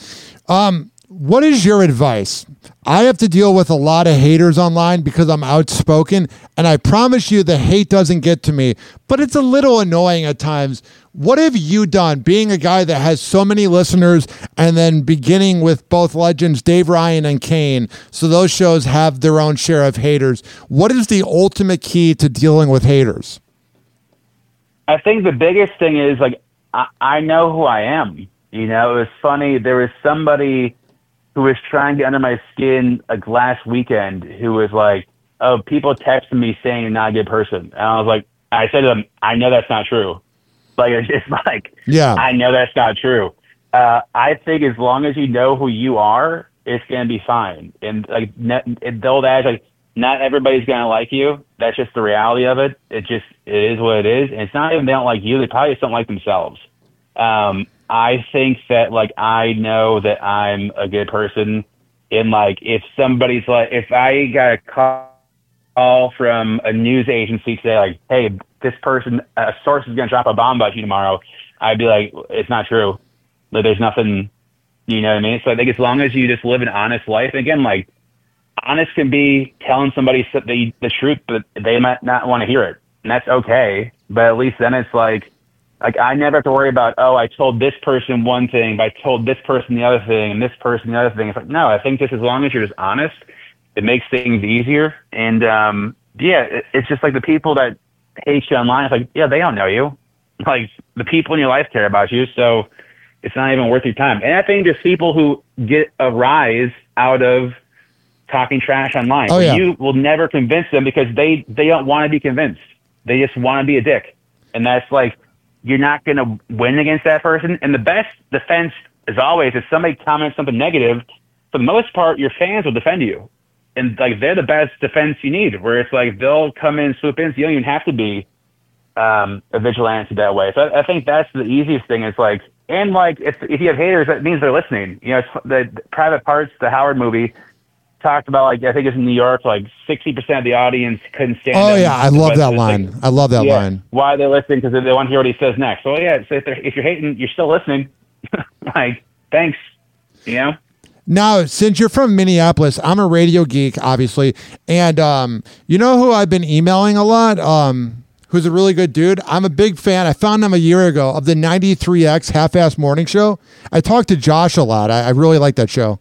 Um, what is your advice? I have to deal with a lot of haters online because I'm outspoken, and I promise you the hate doesn't get to me, but it's a little annoying at times. What have you done, being a guy that has so many listeners and then beginning with both legends, Dave Ryan and Kane, so those shows have their own share of haters? What is the ultimate key to dealing with haters? I think the biggest thing is, like, I, I know who I am. You know, it was funny. There was somebody who was trying to get under my skin like last weekend who was like, oh, people texted me saying you're not a good person. And I was like, I said to them, I know that's not true. Like, it's just like, Yeah. I know that's not true. Uh, I think as long as you know who you are, it's going to be fine. And like, though that like, not everybody's going to like you. That's just the reality of it. It just, it is what it is. And it's not even they don't like you. They probably just don't like themselves. Um, I think that, like, I know that I'm a good person. And, like, if somebody's like, if I got a call from a news agency say, like, hey, this person, a source is going to drop a bomb about you tomorrow, I'd be like, it's not true. Like, there's nothing, you know what I mean? So I think as long as you just live an honest life, again, like, honest can be telling somebody the, the truth, but they might not want to hear it. And that's okay. But at least then it's like, Like, I never have to worry about, oh, I told this person one thing, but I told this person the other thing, and this person the other thing. It's like, no, I think just as long as you're just honest, it makes things easier. And, um, yeah, it, it's just like the people that hate you online, it's like, yeah, they don't know you. Like, the people in your life care about you, so it's not even worth your time. And I think just people who get a rise out of talking trash online. Oh, yeah. You will never convince them because they, they don't want to be convinced. They just want to be a dick. And that's like, you're not going to win against that person. And the best defense, as always, if somebody comments something negative, for the most part, your fans will defend you. And, like, they're the best defense you need, where it's like they'll come in, swoop in, so you don't even have to be um, a vigilante that way. So I, I think that's the easiest thing. Is like, and, like, if, if you have haters, that means they're listening. You know, it's, the, the Private Parts, the Howard movie, talked about, like, I think it's in New York, like sixty percent of the audience couldn't stand Oh, him. yeah, I love But that it's line. like, I love that yeah, line. why are they listening? Because they want to hear what he says next. So, yeah, so if, they're, if you're hating, you're still listening. Like, thanks, you know? Now, since you're from Minneapolis, I'm a radio geek, obviously. And um, you know who I've been emailing a lot? Um, who's a really good dude? I'm a big fan. I found him a year ago of the ninety-three X Half-Ass Morning Show. I talked to Josh a lot. I, I really like that show.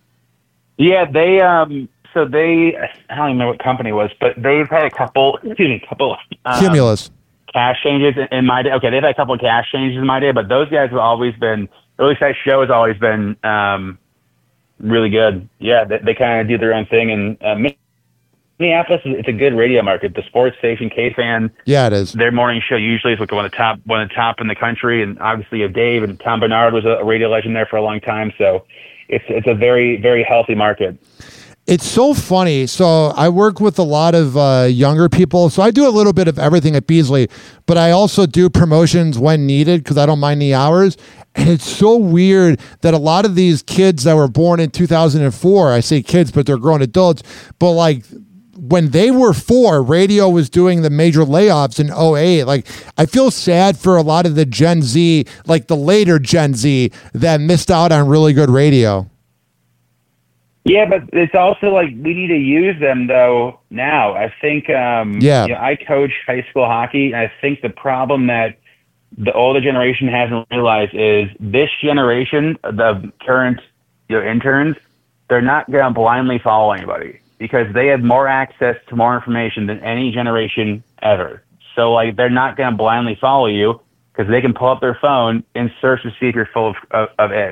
Yeah, they, um, so they, I don't even know what company it was, but they've had a couple, excuse me, a couple um, Cumulus. cash changes in, in my day. Okay, they've had a couple of cash changes in my day, but those guys have always been, or at least that show has always been, um, really good. Yeah, they, they kind of do their own thing. And uh, Minneapolis, it's a good radio market. The sports station, K-Fan. Yeah, it is. Their morning show usually is like one of the top, one of the top in the country. And obviously, you have Dave and Tom Bernard was a, a radio legend there for a long time. So it's it's a very, very healthy market. It's so funny. So I work with a lot of uh, younger people. So I do a little bit of everything at Beasley, but I also do promotions when needed because I don't mind the hours. And it's so weird that a lot of these kids that were born in two thousand four, I say kids, but they're grown adults, but like when they were four, radio was doing the major layoffs in oh eight. Like, I feel sad for a lot of the Gen Z, like the later Gen Z that missed out on really good radio. Yeah, but it's also like we need to use them though now. I think um, yeah. you know, I coach high school hockey, and I think the problem that the older generation hasn't realized is this generation, the current you know, interns, they're not going to blindly follow anybody because they have more access to more information than any generation ever. So like they're not going to blindly follow you because they can pull up their phone and search to see if you're full of, of, of ish.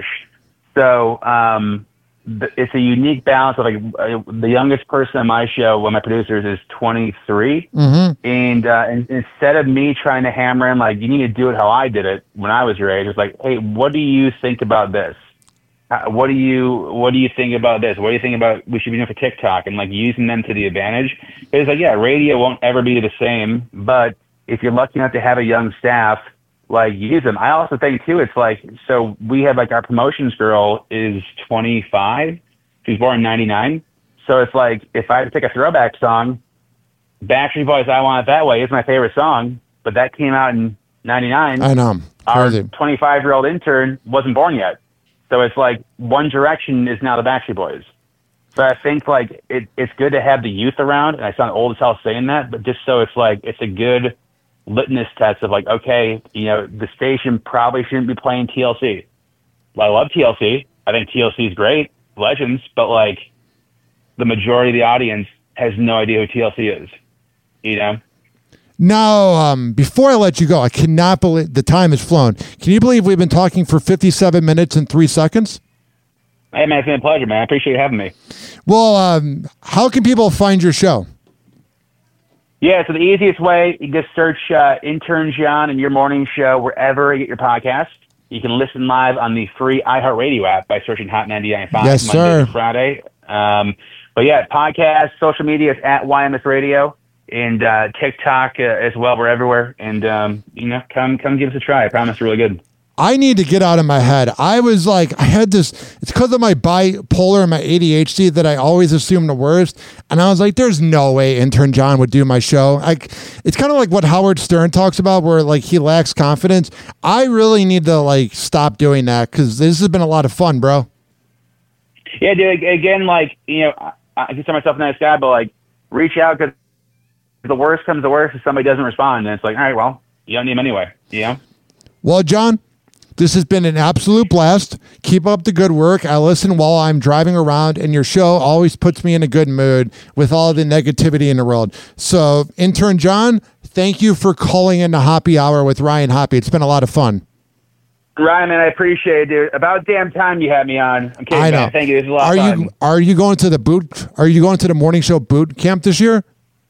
So um, it's a unique balance of like uh, the youngest person on my show, one of my producers, is twenty-three. Mm-hmm. And, uh, and instead of me trying to hammer in, like, you need to do it how I did it when I was your age, it's like, hey, what do you think about this? Uh, what do you, what do you think about this? What do you think about, we should be doing for TikTok, and like using them to the advantage? It's like, yeah, radio won't ever be the same, but if you're lucky enough to have a young staff, like, use them. I also think too, it's like, so we have like our promotions girl is twenty-five. She's born in ninety-nine. So it's like, if I had to pick a throwback song, Backstreet Boys' I Want It That Way is my favorite song, but that came out in ninety-nine. I know. Our Crazy. twenty-five year old intern wasn't born yet. So it's like One Direction is now the Backstreet Boys. So I think like it, it's good to have the youth around, and I sound old as hell saying that, but just so it's like, it's a good litmus test of like, okay, you know, the station probably shouldn't be playing T L C. Well, I love T L C. I think T L C is great, legends, but like the majority of the audience has no idea who T L C is, you know? Now, um, before I let you go, I cannot believe the time has flown. Can you believe we've been talking for fifty-seven minutes and three seconds? Hey, man, it's been a pleasure, man. I appreciate you having me. Well, um, how can people find your show? Yeah, so the easiest way, you just search uh, Intern John and Your Morning Show wherever you get your podcast. You can listen live on the free iHeartRadio app by searching Hot ninety-nine point five yes, Monday sir. to Friday. Um, but yeah, podcast, social media is at Y M S Radio, and uh, TikTok uh, as well. We're everywhere. And, um, you know, come come give us a try. I promise it's really good. I need to get out of my head. I was like, I had this, it's because of my bipolar and my A D H D that I always assume the worst. And I was like, there's no way Intern John would do my show. Like, it's kind of like what Howard Stern talks about where like he lacks confidence. I really need to like stop doing that because this has been a lot of fun, bro. Yeah, dude, again, like, you know, I, I consider myself a nice guy, but like reach out because the worst comes to worst if somebody doesn't respond. And it's like, all right, well, you don't need them anyway, you know? Well, John, this has been an absolute blast. Keep up the good work. I listen while I'm driving around, and your show always puts me in a good mood with all the negativity in the world. So, Intern John, thank you for calling in the Hoppy Hour with Ryan Hoppy. It's been a lot of fun. Ryan, man, I appreciate it, dude. About damn time you had me on. I'm kidding, I know. Man. Thank you. This is a lot are of fun. you are you going to the boot? Are you going to the morning show boot camp this year?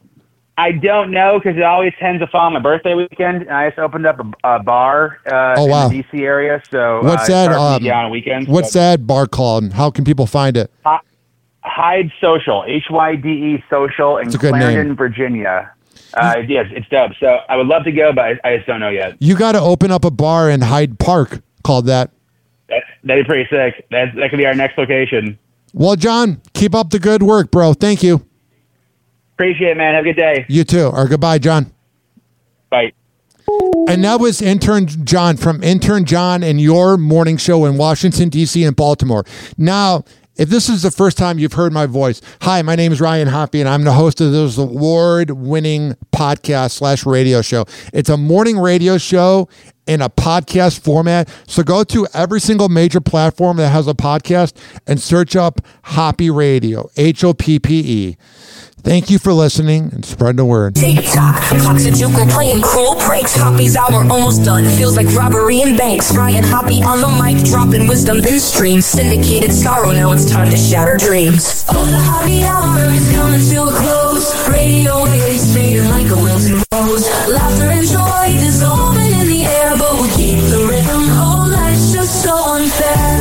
I don't know because it always tends to fall on my birthday weekend. And I just opened up a, a bar uh, oh, wow. in the D C area. So what's uh, that? Um, yeah, on weekends. What's so. that bar called? And how can people find it? H- Hyde Social, H Y D E Social, in Clarendon, name. Virginia. Uh, yes, it's dope. So I would love to go, but I, I just don't know yet. You got to open up a bar in Hyde Park called that. that that'd be pretty sick. That that could be our next location. Well, John, keep up the good work, bro. Thank you. Appreciate it, man. Have a good day. You too. Or goodbye, John. Bye. And that was Intern John from Intern John and Your Morning Show in Washington, D C and Baltimore. Now, if this is the first time you've heard my voice, hi, my name is Ryan Hoppy, and I'm the host of this award-winning podcast slash radio show. It's a morning radio show in a podcast format. So go to every single major platform that has a podcast and search up Hoppy Radio, H O P P E. Thank you for listening and spread the word. TikTok, clocks a juke and playing cruel pranks. Hoppy's hour almost done. Feels like robbery in banks. Ryan Hoppy on the mic, dropping wisdom in streams. Syndicated sorrow, now it's time to shatter dreams. Oh, the Hoppy hour is coming to a close. Radio waves fading like a wilted rose. Laughter and joy dissolving in the air, but we'll keep the rhythm. Oh, life's just so unfair.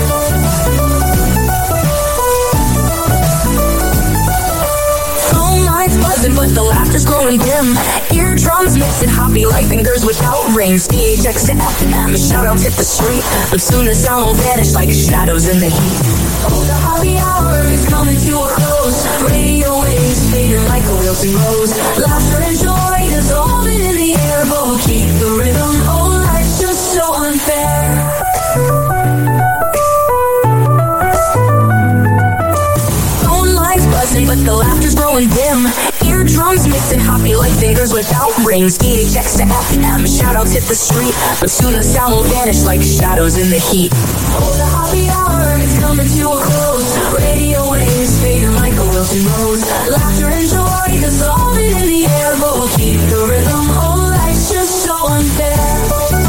Buzzing, but the laughter's growing dim. Eardrums mixing Hoppy like fingers without rings. D H X to F M, shoutouts hit the street, but soon the sound will vanish like shadows in the heat. Oh, the Hoppy hour is coming to a close. Radio waves fading like a wilting rose. Laughter and joy dissolving in the air, but we'll keep the rhythm. Oh, life's just so unfair. But the laughter's growing dim. Eardrums mixing Hoppy like fingers without rings. D H X to F M, shoutouts hit the street, but soon the sound will vanish like shadows in the heat. Oh, the Hoppy hour is coming to a close. Radio waves fading like a wilting rose. Laughter and joy dissolving in the air, but we'll keep the rhythm. Oh, life's just so unfair.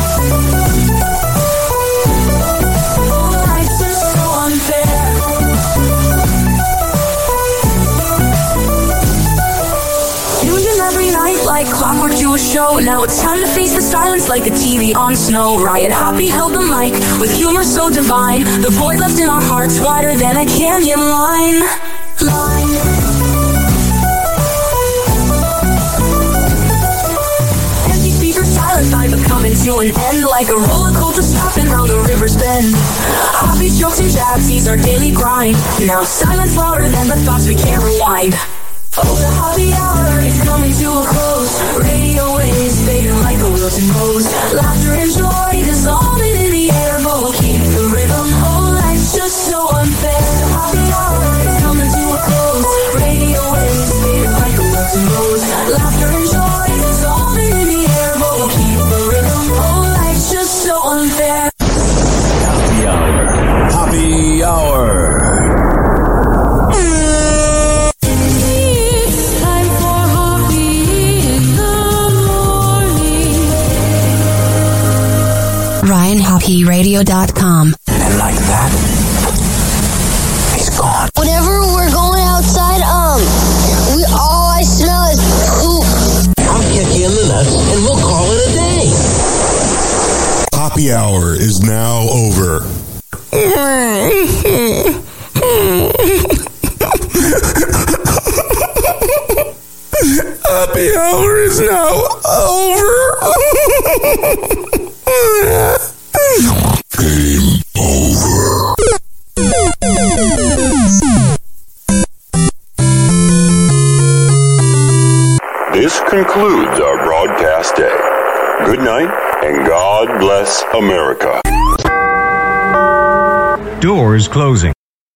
Oh, life's just so unfair. Every night like clockwork to a show. Now it's time to face the silence like a T V on snow. Riot Hoppy held the mic with humor so divine. The void left in our hearts wider than a canyon line. Line. Empty speakers silent by becoming to an end. Like a roller coaster stopping round the river's bend. Hoppy jokes and jabs, he's our daily grind. Now silence louder than the thoughts we can't rewind. Oh, the Hoppy hour is coming to a close. Radio waves fading like a wilting rose. Laughter and joy dissolving in the air, but we'll keep the rhythm. Oh, life's just so unfair. The Hoppy hour is coming to a close. Radio waves fading like a wilting rose. Laughter and joy dissolving in the air, but we'll keep the rhythm. Oh, life's just so unfair. Hoppy hour. Hoppy hour. Ryan Hoppy Radio dot com. And like that, he's gone. Whenever we're going outside, um, we all I smell is poop. I'll kick you in the nuts and we'll call it a day. Hoppy hour is now over. Happy hour is now over. Game over. This concludes our broadcast day. Good night, and God bless America. Doors closing.